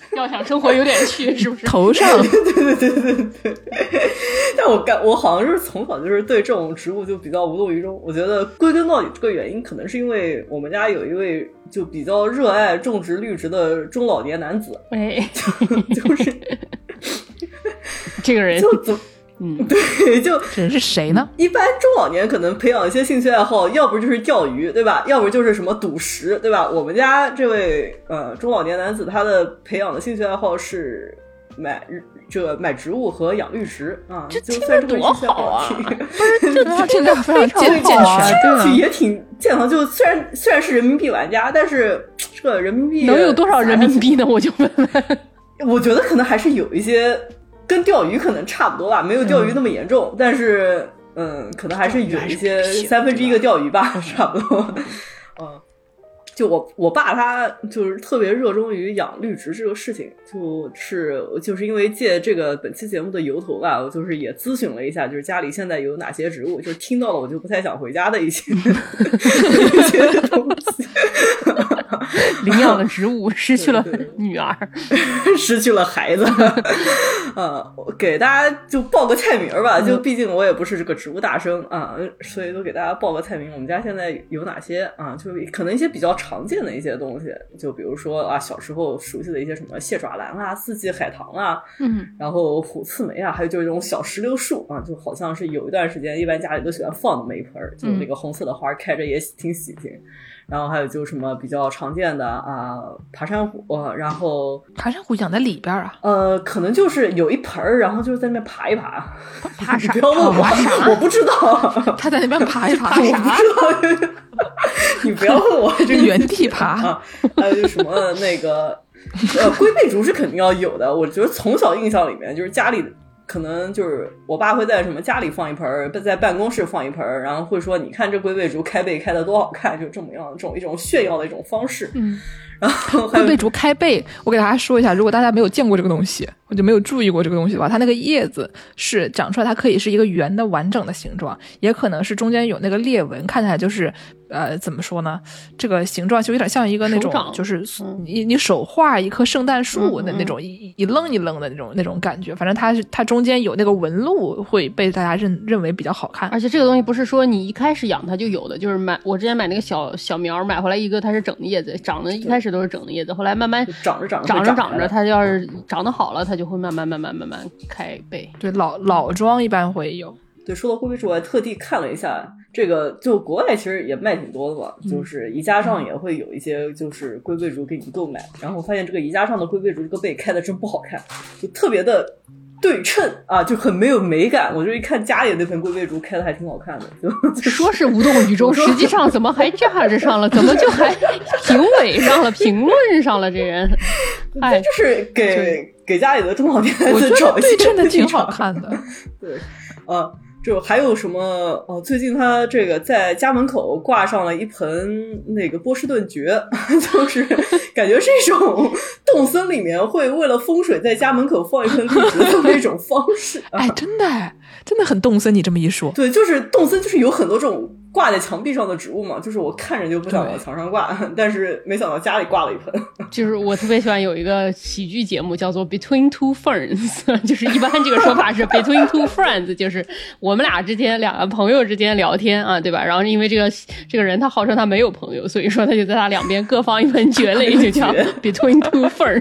要想生活有点趣，是不是？ 头上， 对。但我好像是从小就是对这种植物就比较无动于衷。我觉得归根到底这个原因，可能是因为我们家有一位就比较热爱种植绿植的中老年男子，就是这个人就对，就这人是谁呢？ 一般中老年可能培养一些兴趣爱好，要不就是钓鱼，对吧？要不就是什么赌石，对吧？我们家这位中老年男子，他的培养的兴趣爱好是买植物和养绿植啊， 这听着多好啊！ 不是，这听着非常健全， 听上去也挺健康。就虽然是人民币玩家，但是这个人民币能有多少人民币呢？我就问问。 我觉得可能还是有一些。跟钓鱼可能差不多吧，没有钓鱼那么严重，但是可能还是有一些1/3个钓鱼吧，差不多。就我爸他就是特别热衷于养绿植这个事情，就是因为借这个本期节目的由头吧，我就是也咨询了一下，就是家里现在有哪些植物，就是听到了我就不太想回家的一些东西。 领养了植物，失去了女儿， 失去了孩子。给大家就报个菜名吧，就毕竟我也不是这个植物大生啊，所以都给大家报个菜名。我们家现在有哪些啊？就可能一些比较常见的一些东西，就比如说啊，小时候熟悉的一些什么蟹爪兰啊、四季海棠啊，然后虎刺梅啊，还有就是这种小石榴树啊，就好像是有一段时间，一般家里都喜欢放那么一盆，就那个红色的花开着也挺喜庆。然后还有就是什么比较常见的啊，爬山虎，然后爬山虎养在里边啊？ 可能就是有一盆，然后就是在那边爬一爬。 爬啥？ 不要问我不知道。 他在那边爬一爬， 我不知道。你不要问我，这原地爬啊。还有什么那个龟背竹是肯定要有的。我觉得从小印象里面就是家里。可能就是我爸会在什么家里放一盆，在办公室放一盆，然后会说你看这龟背竹开背开的多好看，就这么样一种炫耀的一种方式。然后龟背竹开背，我给大家说一下，如果大家没有见过这个东西，我就没有注意过这个东西的话，它那个叶子是长出来，它可以是一个圆的完整的形状，也可能是中间有那个裂纹，看起来就是怎么说呢？这个形状就有点像一个那种，就是你手画一棵圣诞树的那种一愣一愣的那种感觉。反正它中间有那个纹路，会被大家认为比较好看。 而且这个东西不是说你一开始养它就有的，就是我之前买那个小苗买回来一个，它是整的叶子，长得一开始都是整的叶子，后来慢慢长着，它要是长得好了，它就会慢慢开背。 对，老庄一般会有。 对，说到龟背竹，我还特地看了一下，这个就国外其实也卖挺多的吧，就是宜家上也会有一些就是龟背竹给你购买，然后发现这个宜家上的龟背竹这个背开的真不好看，就特别的对称啊，就很没有美感。我就一看家里那盆龟背竹开的还挺好看的，就说是无动于衷，实际上怎么还架着上了？怎么就还评委上了、评论上了？这人， 哎，就是给家里的中老年人我觉得对称的挺好看的。 对，就还有什么最近他这个在家门口挂上了一盆那个波士顿蕨，就是感觉是一种动森里面会为了风水在家门口放一盆绿植的那种方式。 哎，真的很动森，你这么一说。 对，就是动森，就是有很多这种挂在墙壁上的植物嘛，就是我看着就不想往墙上挂，但是没想到家里挂了一盆。 就是我特别喜欢有一个喜剧节目叫做 Between Two Ferns， 就是一般这个说法是 Between Two Friends， 就是我们俩之间两个朋友之间聊天啊，对吧？然后因为这个人他号称他没有朋友，所以说他就在他两边各放一盆蕨类，就叫 Between Two Ferns。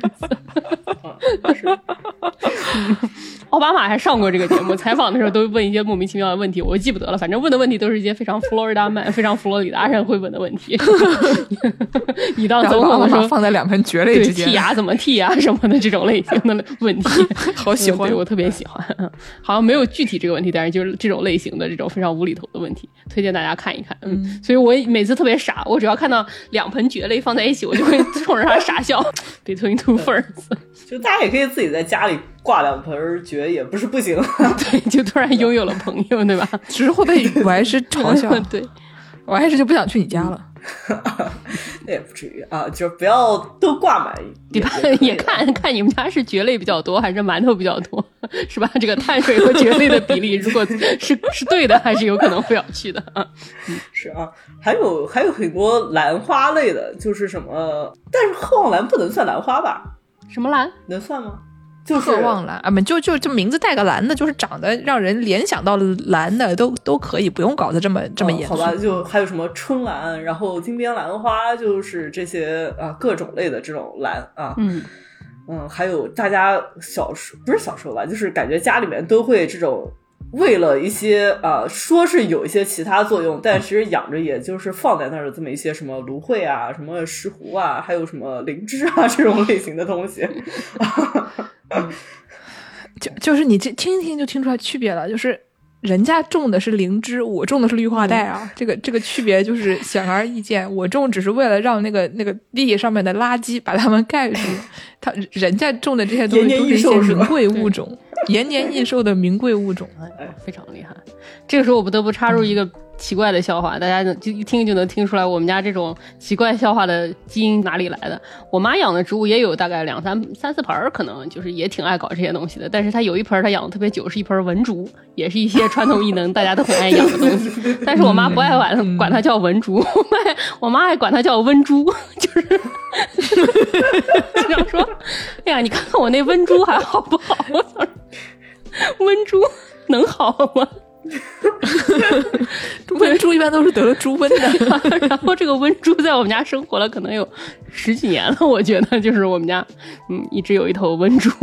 奥巴马还上过这个节目，采访的时候都问一些莫名其妙的问题，我记不得了，反正问的问题都是一些非常 Florida man 非常佛罗里达人会问的问题。你当总统的时候放在两盆蕨类之间， 剃牙怎么剃啊什么的这种类型的问题， 好喜欢， 对我特别喜欢。好像没有具体这个问题，但是就是这种类型的这种非常无厘头的问题，推荐大家看一看。所以我每次特别傻，我只要看到两盆蕨类放在一起，我就会冲着它傻笑。Between two ferns， 就大家也可以自己在家里挂两盆蕨，也不是不行。 对，就突然拥有了朋友，对吧？ 只是会被我还是嘲笑。 对， 我还是就不想去你家了。 那也不至于啊，就不要都挂满。 也看你们家是蕨类比较多还是馒头比较多，是吧？这个碳水和蕨类的比例，如果是对的，还是有可能会要去的啊。 是啊，还有很多兰花类的，就是什么，但是鹤望兰不能算兰花吧？ 什么蓝能算吗？就是渴望蓝啊，就名字带个蓝的，就是长得让人联想到蓝的都可以，不用搞得这么严肃。 好吧，就还有什么春兰，然后金边兰花，就是这些各种类的这种兰啊。还有大家不是小时候吧，就是感觉家里面都会这种。为了一些说是有一些其他作用，但其实养着也就是放在那儿的这么一些什么芦荟啊、什么石斛啊，还有什么灵芝啊这种类型的东西。 就是你这听一听就听出来区别了，就是人家种的是灵芝，我种的是绿化带啊，这个区别就是显而易见。我种只是为了让那个地上面的垃圾把它们盖住，人家种的这些东西都是一些名贵物种，延年益寿的名贵物种， 非常厉害。这个时候我不得不插入一个奇怪的笑话，大家就一听就能听出来我们家这种奇怪笑话的基因哪里来的。我妈养的植物也有大概三四盆，可能就是也挺爱搞这些东西的，但是她有一盆她养的特别久，是一盆文竹，也是一些传统艺能大家都很爱养的东西，但是我妈不爱管它叫文竹，我妈爱管它叫温珠，就是经常说哎呀你看看我那温珠还好不好，温珠能好吗？ 温猪一般都是得了猪瘟的然后这个温猪在我们家生活了可能有10几年了，我觉得就是我们家一直有一头温猪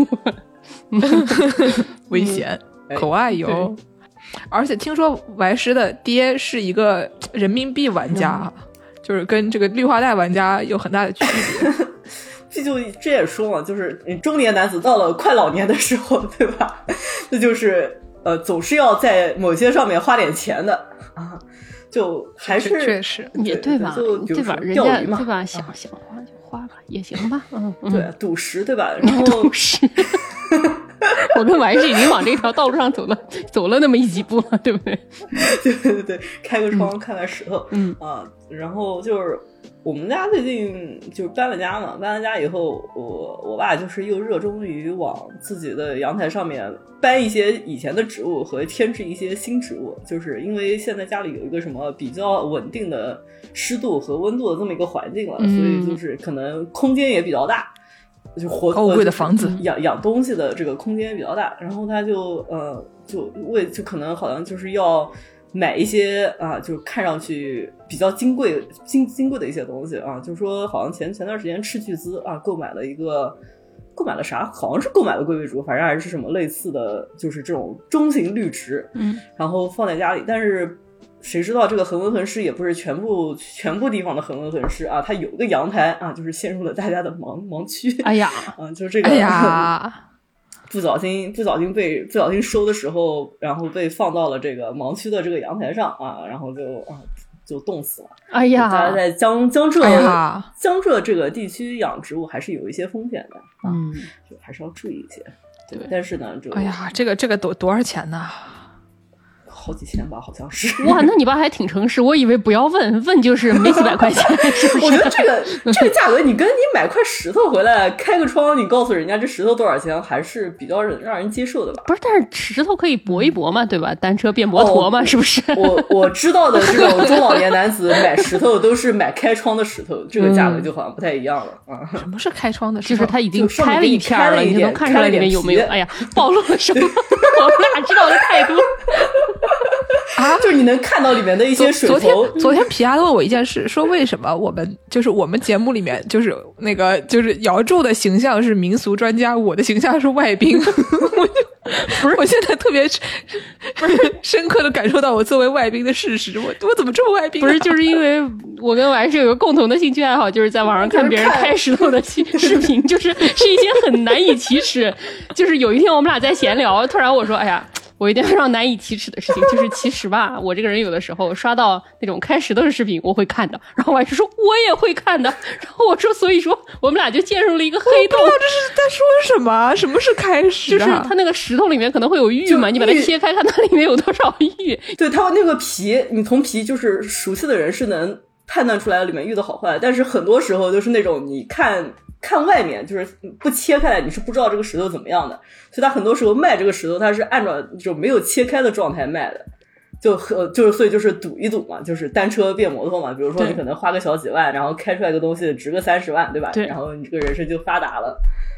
危险可爱哟。而且听说白石的爹是一个人民币玩家，就是跟这个绿化带玩家有很大的区别。 这也说嘛，就是你中年男子到了快老年的时候，对吧？那就是总是要在某些上面花点钱的啊，就还是确实也对吧？对吧？人家对吧？想花就花吧，也行吧。 对，赌石对吧？然后赌石。我跟王石已经往这条道路上走了那么一几步了，对不对？ 对，开个窗看看石头，然后就是我们家最近就是搬了家嘛，搬了家以后，我爸就是又热衷于往自己的阳台上面搬一些以前的植物和添置一些新植物，就是因为现在家里有一个什么比较稳定的湿度和温度的这么一个环境了，所以就是可能空间也比较大。就高贵的房子养东西的这个空间比较大，然后他就可能好像就是要买一些就看上去比较金贵的一些东西啊，就是说好像前段时间斥巨资购买了啥，好像是购买了龟背竹，反正还是什么类似的，就是这种中型绿植，然后放在家里，但是谁知道这个恒温恒湿也不是全部地方的恒温恒湿啊，它有个阳台啊，就是陷入了大家的盲区。 哎呀， 就这个， 哎呀， 不小心收的时候，然后被放到了这个盲区的这个阳台上啊，然后就冻死了。 哎呀， 大家在江浙这个地区养植物还是有一些风险的就还是要注意一些。对，但是呢， 哎呀，这个多少钱呢？ 好几千吧，好像是。 哇，那你爸还挺诚实，我以为不要问就是没几百块钱。是不是？ 我觉得这个价格，你跟你买块石头回来开个窗，你告诉人家这石头多少钱，还是比较让人接受的吧？ 不是，但是石头可以搏一搏嘛，对吧？单车变摩托嘛，是不是？ 我知道的这种中老年男子买石头都是买开窗的石头，这个价格就好像不太一样了啊。 什么是开窗的石头？ 就是它已经开了一片了，你就能看出来里面有没有。哎呀，暴露了什么？我们俩知道的太多。 就是你能看到里面的一些水头。 昨天皮亚问我一件事，说为什么我们节目里面就是姚柱的形象是民俗专家，我的形象是外宾。我现在特别深刻的感受到我作为外宾的事实，我怎么这么外宾？ 不是，就是因为我跟王石有个共同的兴趣爱好，就是在网上看别人开石头的视频，是一件很难以启齿。就是有一天我们俩在闲聊，突然我说：“哎呀。”我一定非常难以启齿的事情，就是其实吧，我这个人有的时候刷到那种开石头的视频，我会看的。然后我还是说我也会看的。然后我说，所以说我们俩就陷入了一个黑洞。 我不知道这是在说什么？什么是开石？ 就是它那个石头里面可能会有玉嘛，你把它切开，看它里面有多少玉。 对，它那个皮，你从皮就是熟悉的人是能判断出来里面玉的好坏，但是很多时候就是那种你看外面就是不切开来，你是不知道这个石头怎么样的，所以他很多时候卖这个石头，他是按照这种没有切开的状态卖的，所以就是赌一赌嘛，就是单车变摩托嘛。比如说你可能花个小几万，然后开出来个东西值个30万，对吧？ 对， 然后你这个人生就发达了。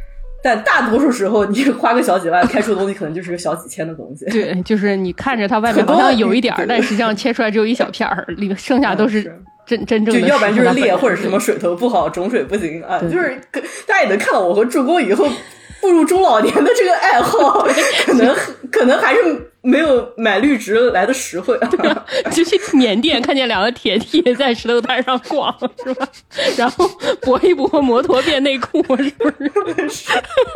但大多数时候你花个小几万开出的东西可能就是个小几千的东西。 对，就是你看着它外面好像有一点但实际上切出来只有一小片儿，里剩下都是真正的， 就要不然就是裂，或者是什么水头不好，种水不行啊。就是大家也能看到我和助攻以后步入中老年的这个爱好，可能还是没有买绿植来的实惠。 就去缅甸看见两个铁弟在石头滩上逛，是吧？然后搏一搏摩托变内裤，是不是？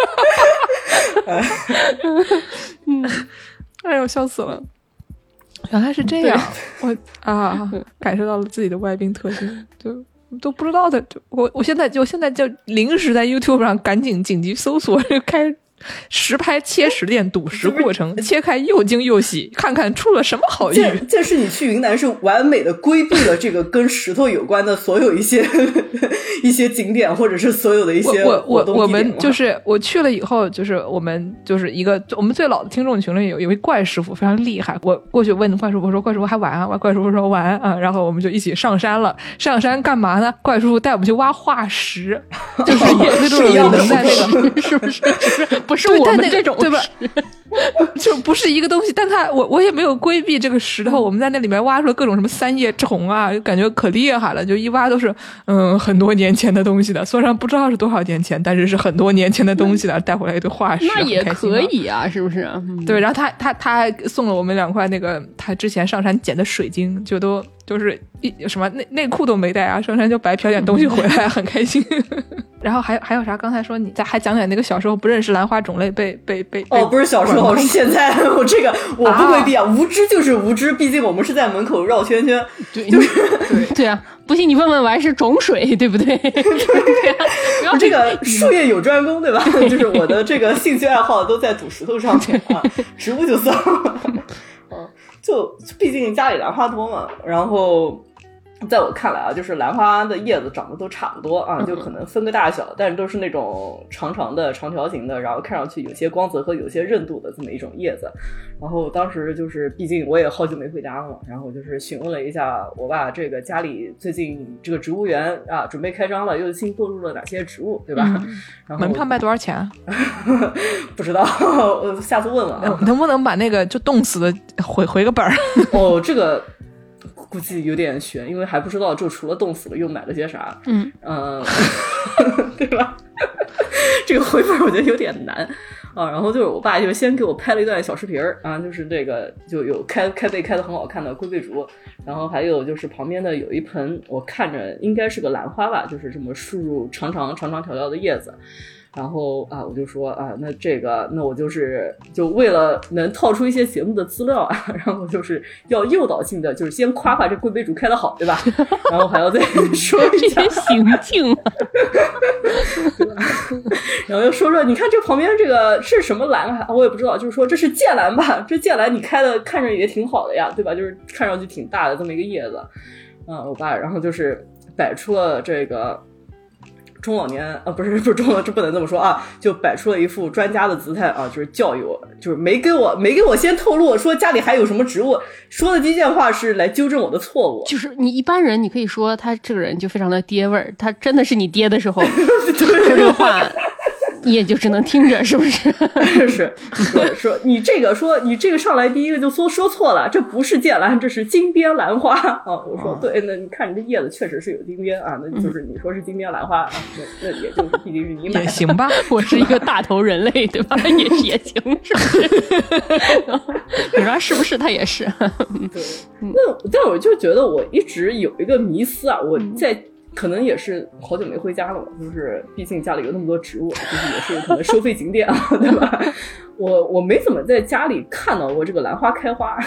哎呦，笑死了！原来是这样，我感受到了自己的外宾特性，就都不知道的。我现在就临时在 YouTube 上赶紧紧急搜索，开实拍切实店赌石过程，切开又惊又喜，看看出了什么好鱼。 这是你去云南是完美的规避了这个跟石头有关的所有一些景点，或者是所有的一些活动地点。 我们就是我去了以后，就是我们就是我们最老的听众群里有一位怪师傅非常厉害，我过去问怪师傅说怪师傅还晚啊，怪师傅说晚啊，然后我们就一起上山了。上山干嘛呢？怪师傅带我们去挖化石，就是那种能在那个是不是？不是我们这种对吧？就不是一个东西，但我也没有规避这个石头，我们在那里面挖出了各种什么三叶虫啊，感觉可厉害了，就一挖都是很多年前的东西的，虽然不知道是多少年前，但是是很多年前的东西的，带回来一堆化石， 那也可以啊，是不是？ 对，然后他还送了我们2块那个他之前上山捡的水晶，就是什么内裤都没带啊，上山就白嫖点东西回来，很开心。然后还有啥？刚才说你还讲那个小时候不认识兰花种类被不是小时候，是现在。我不规避啊，无知就是无知，毕竟我们是在门口绕圈圈。 对，就是对啊，不信你问问我还是种水，对不对？对啊，这个术业有专攻，对吧？就是我的这个兴趣爱好都在赌石头上面啊，植物就算了。就毕竟家里兰花多嘛，然后在我看来啊，就是兰花的叶子长得都差不多啊，就可能分个大小，但是都是那种长长的长条形的，然后看上去有些光泽和有些韧度的这么一种叶子。然后当时就是毕竟我也好久没回家了嘛，然后就是询问了一下我爸，这个家里最近这个植物园啊准备开张了，又新购入了哪些植物，对吧？然后门票卖多少钱啊？ 不知道，下次问问啊。 能不能把那个就冻死的回个本儿？ 这个估计有点悬，因为还不知道就除了冻死了又买了些啥。对吧？这个回本我觉得有点难啊。然后就是我爸就先给我拍了一段小视频啊，就是这个就有开背开的很好看的龟背竹，然后还有就是旁边的有一盆我看着应该是个兰花吧，就是这么输入长长条条的叶子。然后啊，我就说啊，那我就为了能套出一些节目的资料啊，然后就是要诱导性的，就是先夸这龟背竹开得好，对吧？然后还要再说一下行径啊， 对吧？然后又说你看这旁边这个是什么兰啊？我也不知道，就是说这是剑兰吧？这剑兰你开的看着也挺好的呀，对吧？就是看上去挺大的这么一个叶子。我爸然后就是摆出了这个中老年啊，不是中老，这不能这么说啊，就摆出了一副专家的姿态啊，就是教育我，就是没给我先透露说家里还有什么植物，说的第一件话是来纠正我的错误。 就是你一般人你可以说他这个人就非常的爹味儿，他真的是你爹的时候说这个话你也就只能听着，是不是？ 是说你这个上来第一个就说错了，这不是剑兰，这是金边兰花啊！我说对，那你看你这叶子确实是有金边啊，那就是你说是金边兰花啊，那也就是毕竟是你买的， 也行吧？ 我是一个大头人类，对吧？也行，是不是？你说是不是？他也是。 对，但我就觉得我一直有一个迷思啊，我在。可能也是好久没回家了嘛，就是毕竟家里有那么多植物，就是也是可能收费景点啊，对吧？我没怎么在家里看到过这个兰花开花。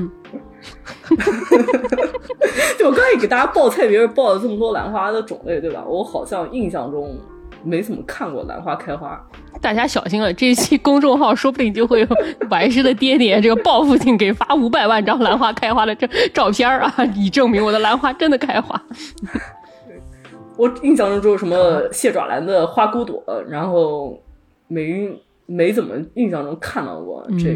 就我刚才给大家报菜名报了这么多兰花的种类，对吧？我好像印象中没怎么看过兰花开花。 大家小心了，这一期公众号说不定就会有白师的爹爹这个报复性给发500万张兰花开花的这照片啊，以证明我的兰花真的开花。 我印象中只有什么蟹爪兰的花骨朵，然后没怎么印象中看到过这个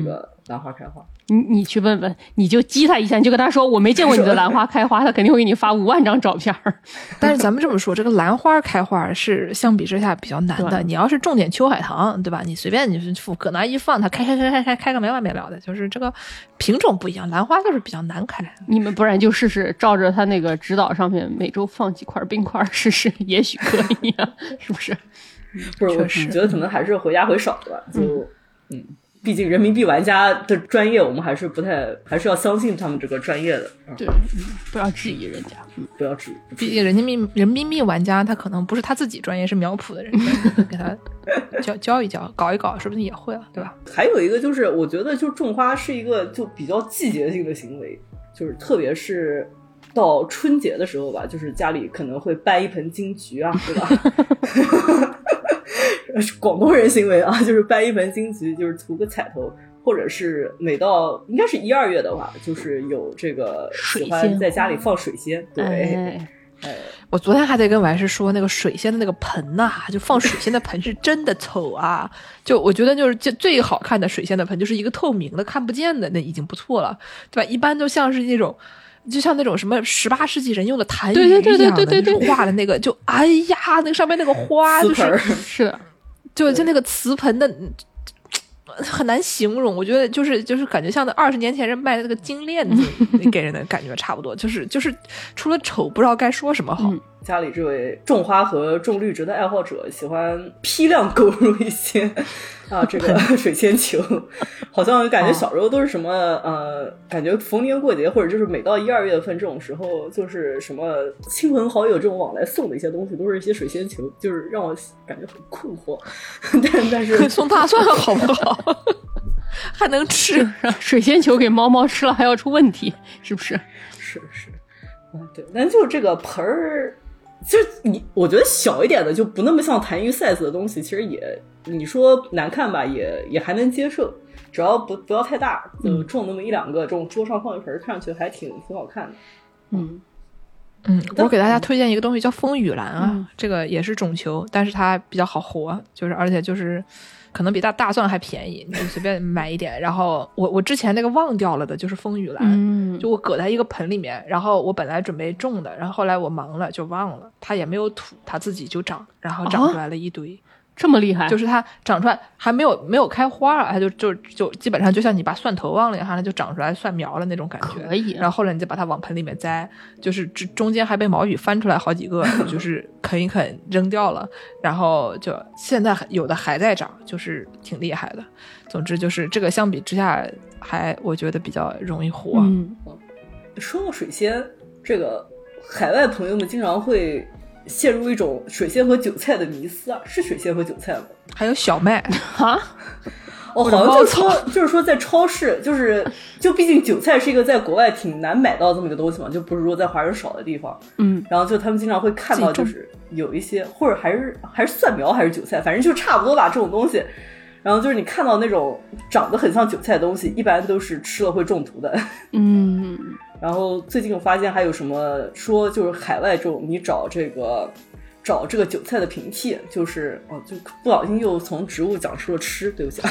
兰花开花。 你去问问，你就激他一下，你就跟他说我没见过你的兰花开花，他肯定会给你发5万张照片。 但是咱们这么说，这个兰花开花是相比之下比较难的。你要是种点秋海棠，对吧？你随便你搁那一放，它开个没完没了的。就是这个品种不一样，兰花就是比较难开。 你们不然就试试照着他那个指导上面每周放几块冰块试试，也许可以啊，是不是？ 不是，我觉得可能还是回家回少的吧。毕竟人民币玩家的专业，我们还是要相信他们这个专业的。 对，不要质疑人家， 不要质疑。 毕竟人民币玩家，他可能不是他自己专业，是苗圃的人，给他教一教，搞一搞，说不定也会了，对吧？ 还有一个就是，我觉得就种花是一个就比较季节性的行为，就是特别是到春节的时候吧，就是家里可能会掰一盆金桔啊，对吧？广东人行为啊，就是掰一盆金桔，就是图个彩头，或者是每到应该是1、2月的话，就是有这个喜欢在家里放水仙。对， 我昨天还在跟完事说，那个水仙的那个盆呐，就放水仙的盆是真的丑啊！就我觉得就是最好看的水仙的盆，就是一个透明的看不见的，那已经不错了，对吧？一般都像是那种。就像那种什么18世纪人用的痰盂一样的那种画的那个，就哎呀，那个上面那个花就是的， 就那个瓷盆的很难形容。我觉得就是感觉像那20年前人卖的那个金链子给人的感觉差不多，就是除了丑不知道该说什么好。 家里这位种花和种绿植的爱好者喜欢批量购入一些这个水仙球，好像感觉小时候都是什么感觉逢年过节或者就是每到1、2月份这种时候，就是什么亲朋好友这种往来送的一些东西，都是一些水仙球，就是让我感觉很困惑。但是送大蒜好不好？还能吃？ 水仙球给猫吃了还要出问题，是不是？ 是，对，但就是这个盆儿。就是我觉得小一点的就不那么像痰盂 size 的东西，其实也你说难看吧，也还能接受，只要不要太大，就种那么1、2个，这种桌上放一盆，看上去还挺好看的。 我给大家推荐一个东西叫风雨兰啊，这个也是种球，但是它比较好活，就是而且就是可能比大蒜还便宜，你就随便买一点。然后我之前那个忘掉了的就是风雨兰，就我搁在一个盆里面，然后我本来准备种的，然后后来我忙了就忘了，它也没有土，它自己就长，然后长出来了一堆。 这么厉害， 就是它长出来还没有开花啊，它就基本上就像你把蒜头忘了一样，它就长出来蒜苗了那种感觉。 可以， 然后后来你再把它往盆里面栽，就是中间还被毛雨翻出来好几个，就是啃一啃扔掉了，然后就现在有的还在长，就是挺厉害的。总之就是这个相比之下还我觉得比较容易活。 说到水仙，这个海外朋友们经常会陷入一种水仙和韭菜的迷思啊，是水仙和韭菜吗？ 还有小麦啊？ 好像就是说在超市，就毕竟韭菜是一个在国外挺难买到这么一个东西嘛，就不是说在华人少的地方。然后就他们经常会看到，就是有一些或者还是蒜苗还是韭菜，反正就差不多吧这种东西。然后就是你看到那种长得很像韭菜的东西，一般都是吃了会中毒的。然后最近我发现还有什么说，就是海外这种你找这个韭菜的平替，就是就不小心又从植物讲出了吃，对不起啊，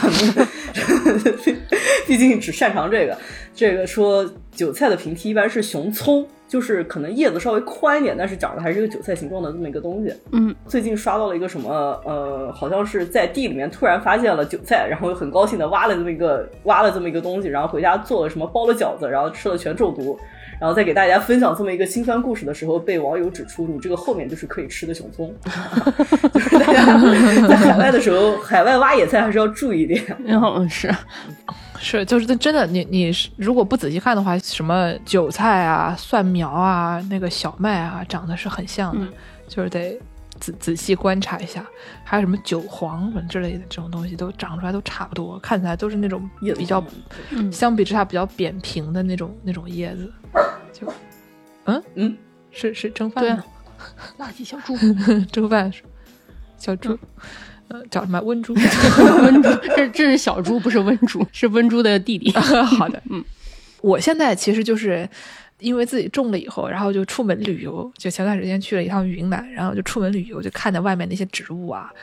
毕竟只擅长这个说韭菜的平替一般是熊葱，就是可能叶子稍微宽一点，但是长得还是一个韭菜形状的这么一个东西。最近刷到了一个什么好像是在地里面突然发现了韭菜，然后又很高兴的挖了这么一个东西，然后回家做了什么包了饺子，然后吃了全中毒。然后再给大家分享这么一个心酸故事的时候，被网友指出你这个后面就是可以吃的熊葱。就是大家在海外的时候，海外挖野菜还是要注意一点。 是，就是真的，你如果不仔细看的话，什么韭菜啊、蒜苗啊、那个小麦啊，长得是很像的，就是得仔细观察一下。还有什么韭黄之类的这种东西，都长出来都差不多，看起来都是那种比较，相比之下比较扁平的那种叶子。就是蒸饭吗？ 垃圾小猪， 蒸饭小猪。叫什么温猪？ 温猪，这是小猪，不是温猪，是温猪的弟弟。 好的，我现在其实就是因为自己种了以后，然后就出门旅游，就前段时间去了一趟云南，然后就出门旅游，就看着外面那些植物啊，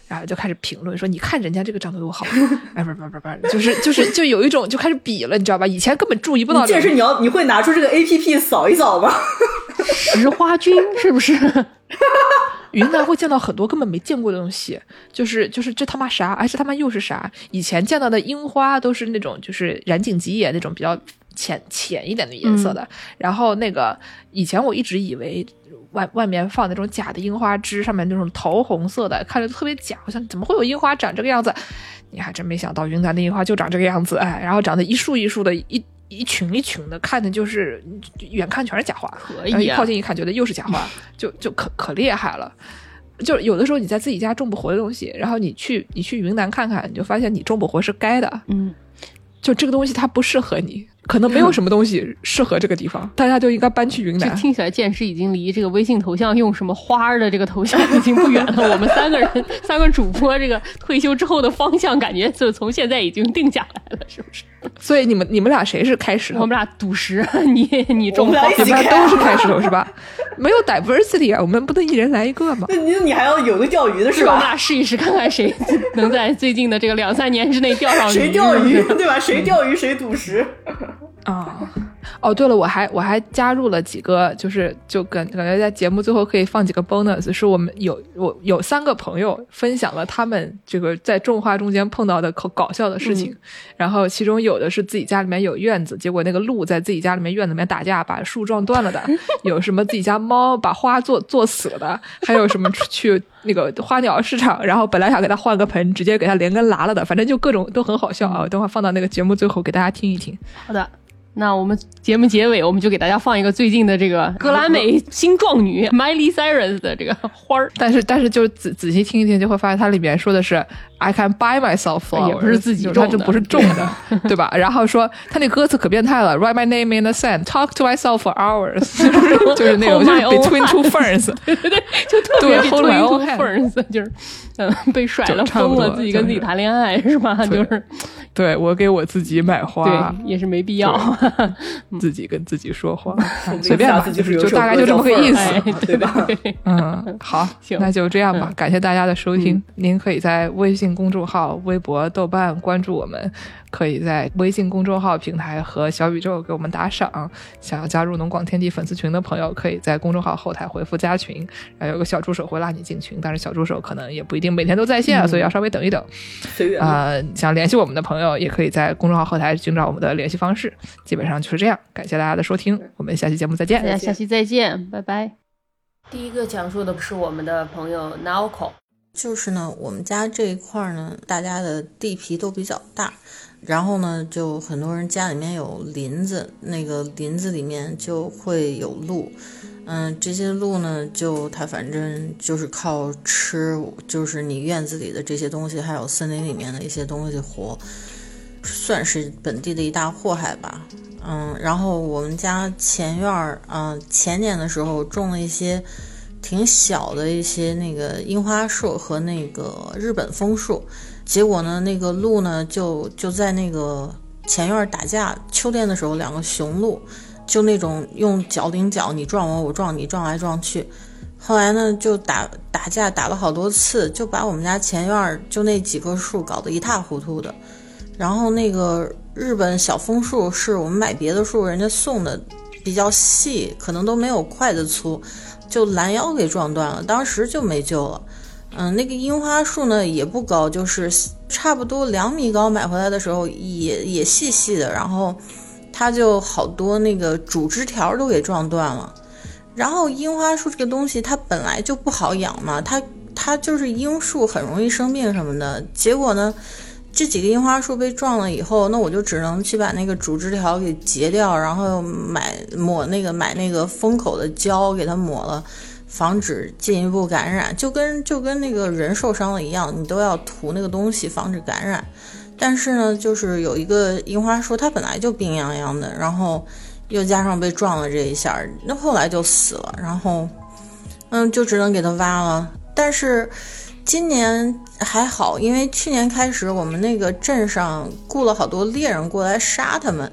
然后就开始评论说你看人家这个长得多好，哎不，就有一种就开始比了，你知道吧？以前根本注意不到这个。 这是你会拿出这个 APP 扫一扫吗？ 石花菌是不是？ 云南会见到很多根本没见过的东西，就是这他妈啥？哎，这他妈又是啥？以前见到的樱花都是那种就是染井吉野那种比较浅一点的颜色的，然后那个以前我一直以为外面放那种假的樱花枝，上面那种桃红色的，看着特别假，我想怎么会有樱花长这个样子？你还真没想到云南的樱花就长这个样子，哎，然后长得一束一束的，一群一群的，看的就是远看全是假花，然后一靠近一看觉得又是假花，就可厉害了。就有的时候你在自己家种不活的东西，然后你去云南看看，你就发现你种不活是该的。就这个东西它不适合你，可能没有什么东西适合这个地方，大家就应该搬去云南。 这听起来剑师已经离这个微信头像用什么花的这个头像已经不远了。我们三个主播这个退休之后的方向感觉就从现在已经定下来了，是不是？ 所以你们俩谁是开石头？ 我们俩赌石，你种花， 你们俩都是开石头是吧？没有 diversity 啊，我们不能一人来一个吗？ 那你还要有个钓鱼的是吧？ 我们俩试一试，看看谁能在最近的这个2-3年之内钓上鱼。 谁钓鱼对吧？谁钓鱼谁赌石啊。哦，对了，我还加入了几个，就感觉在节目最后可以放几个 bonus， 是我们有3个朋友分享了他们这个在种花中间碰到的搞笑的事情，然后其中有的是自己家里面有院子，结果那个鹿在自己家里面院子里面打架把树撞断了的，有什么自己家猫把花做死了的，还有什么去那个花鸟市场，然后本来想给它换个盆，直接给它连根拉了的，反正就各种都很好笑啊！等会儿放到那个节目最后给大家听一听。 好的。那我们节目结尾，我们就给大家放一个最近的这个格莱美新壮女 Miley Cyrus 的这个花儿。 但是就仔细听一听，就会发现它里面说的是 I can buy myself flowers， 也不是自己种的， 它这不是种的，对吧？然后说他那歌词可变态了 ，Write my name in the sand, talk to myself for hours， 就是那种就是 between two ferns， 对，就特别 between two ferns， 就是被甩了疯了，自己跟自己谈恋爱是吧？就是对我给我自就买花， 对，也是没必要自己跟自己说话，随便吧，就大概就这么个意思， 对吧？ 好，那就这样吧，感谢大家的收听。您可以在微信公众号、微博、豆瓣关注我们，可以在微信公众号平台和小宇宙给我们打赏。想要加入农广天地粉丝群的朋友，可以在公众号后台回复加群，然后有个小助手会拉你进群，但是小助手可能也不一定每天都在线，所以要稍微等一等。想联系我们的朋友也可以在公众号后台寻找我们的联系方式。基本上就是这样，感谢大家的收听，我们下期节目再见。 大家下期再见，拜拜。第一个讲述的是我们的朋友 Naoko， 就是呢，我们家这一块呢，大家的地皮都比较大，然后呢，就很多人家里面有林子，那个林子里面就会有鹿。这些鹿呢，就它反正就是靠吃，就是你院子里的这些东西，还有森林里面的一些东西活，算是本地的一大祸害吧。然后我们家前院前年的时候种了一些挺小的一些那个樱花树和那个日本枫树，结果呢，那个鹿呢就在那个前院打架，秋天的时候2个雄鹿。就那种用脚顶脚，你撞我，我撞你，撞来撞去。后来呢，就打架打了好多次，就把我们家前院就那几棵树搞得一塌糊涂的。然后那个日本小枫树是我们买别的树人家送的，比较细，可能都没有筷子粗，就拦腰给撞断了，当时就没救了。那个樱花树呢也不高，就是差不多2米高，买回来的时候也细细的，然后它就好多那个主枝条都给撞断了。然后樱花树这个东西它本来就不好养嘛，它就是樱树很容易生病什么的。结果呢，这几个樱花树被撞了以后，那我就只能去把那个主枝条给截掉，然后买那个封口的胶给它抹了，防止进一步感染。就跟那个人受伤了一样，你都要涂那个东西防止感染。但是呢，就是有一个樱花树，它本来就病殃殃的，然后又加上被撞了这一下，那后来就死了。然后，就只能给它挖了。但是今年还好，因为去年开始我们那个镇上雇了好多猎人过来杀它们，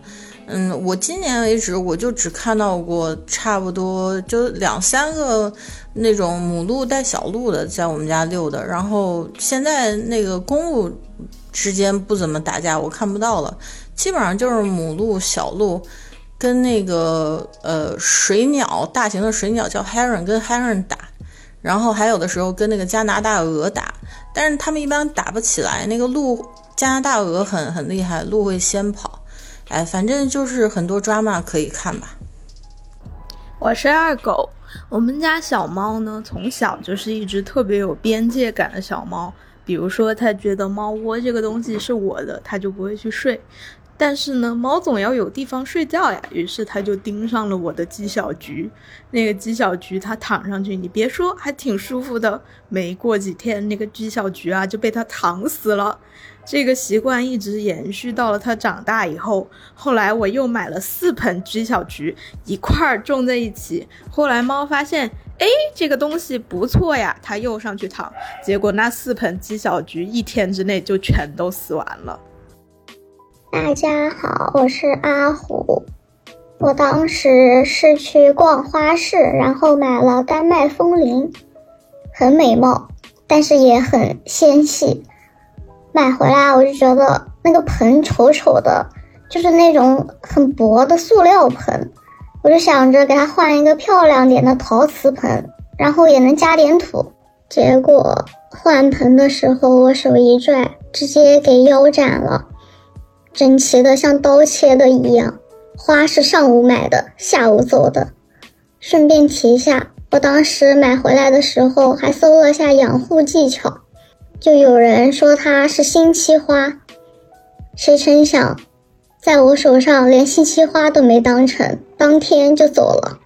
我今年为止我就只看到过差不多就2-3个那种母鹿带小鹿的在我们家遛的，然后现在那个公鹿之间不怎么打架，我看不到了，基本上就是母鹿小鹿跟那个水鸟，大型的水鸟叫 heron 跟 heron 打，然后还有的时候跟那个加拿大鹅打，但是他们一般打不起来，那个鹿加拿大鹅很厉害，鹿会先跑。反正就是很多 drama 可以看吧。 我是二狗，我们家小猫呢，从小就是一只特别有边界感的小猫。比如说，它觉得猫窝这个东西是我的，它就不会去睡。但是呢，猫总要有地方睡觉呀，于是它就盯上了我的鸡小菊。那个鸡小菊它躺上去，你别说，还挺舒服的。没过几天，那个鸡小菊啊就被它躺死了。这个习惯一直延续到了它长大以后，后来我又买了4盆鸡小菊一块儿种在一起。后来猫发现，这个东西不错呀，它又上去躺，结果那4盆鸡小菊1天之内就全都死完了。 大家好，我是阿虎。我当时是去逛花市，然后买了丹麦风铃，很美貌，但是也很纤细。买回来我就觉得那个盆丑丑的，就是那种很薄的塑料盆，我就想着给它换一个漂亮点的陶瓷盆，然后也能加点土。结果换盆的时候我手一拽，直接给腰斩了，整齐的像刀切的一样。花是上午买的，下午走的。顺便提一下，我当时买回来的时候还搜了下养护技巧，就有人说它是星期花，谁成想在我手上连星期花都没当成，当天就走了。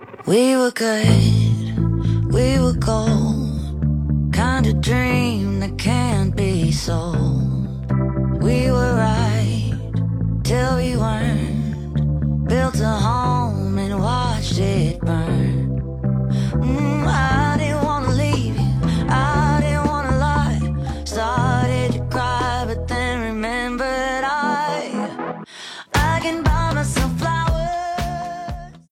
We were good, we were gold, kind of dream that can't be sold. We were right till we weren't, built a home and watched it burn. I didn't want to leave you, I didn't want to lie, started to cry but then remembered I can buy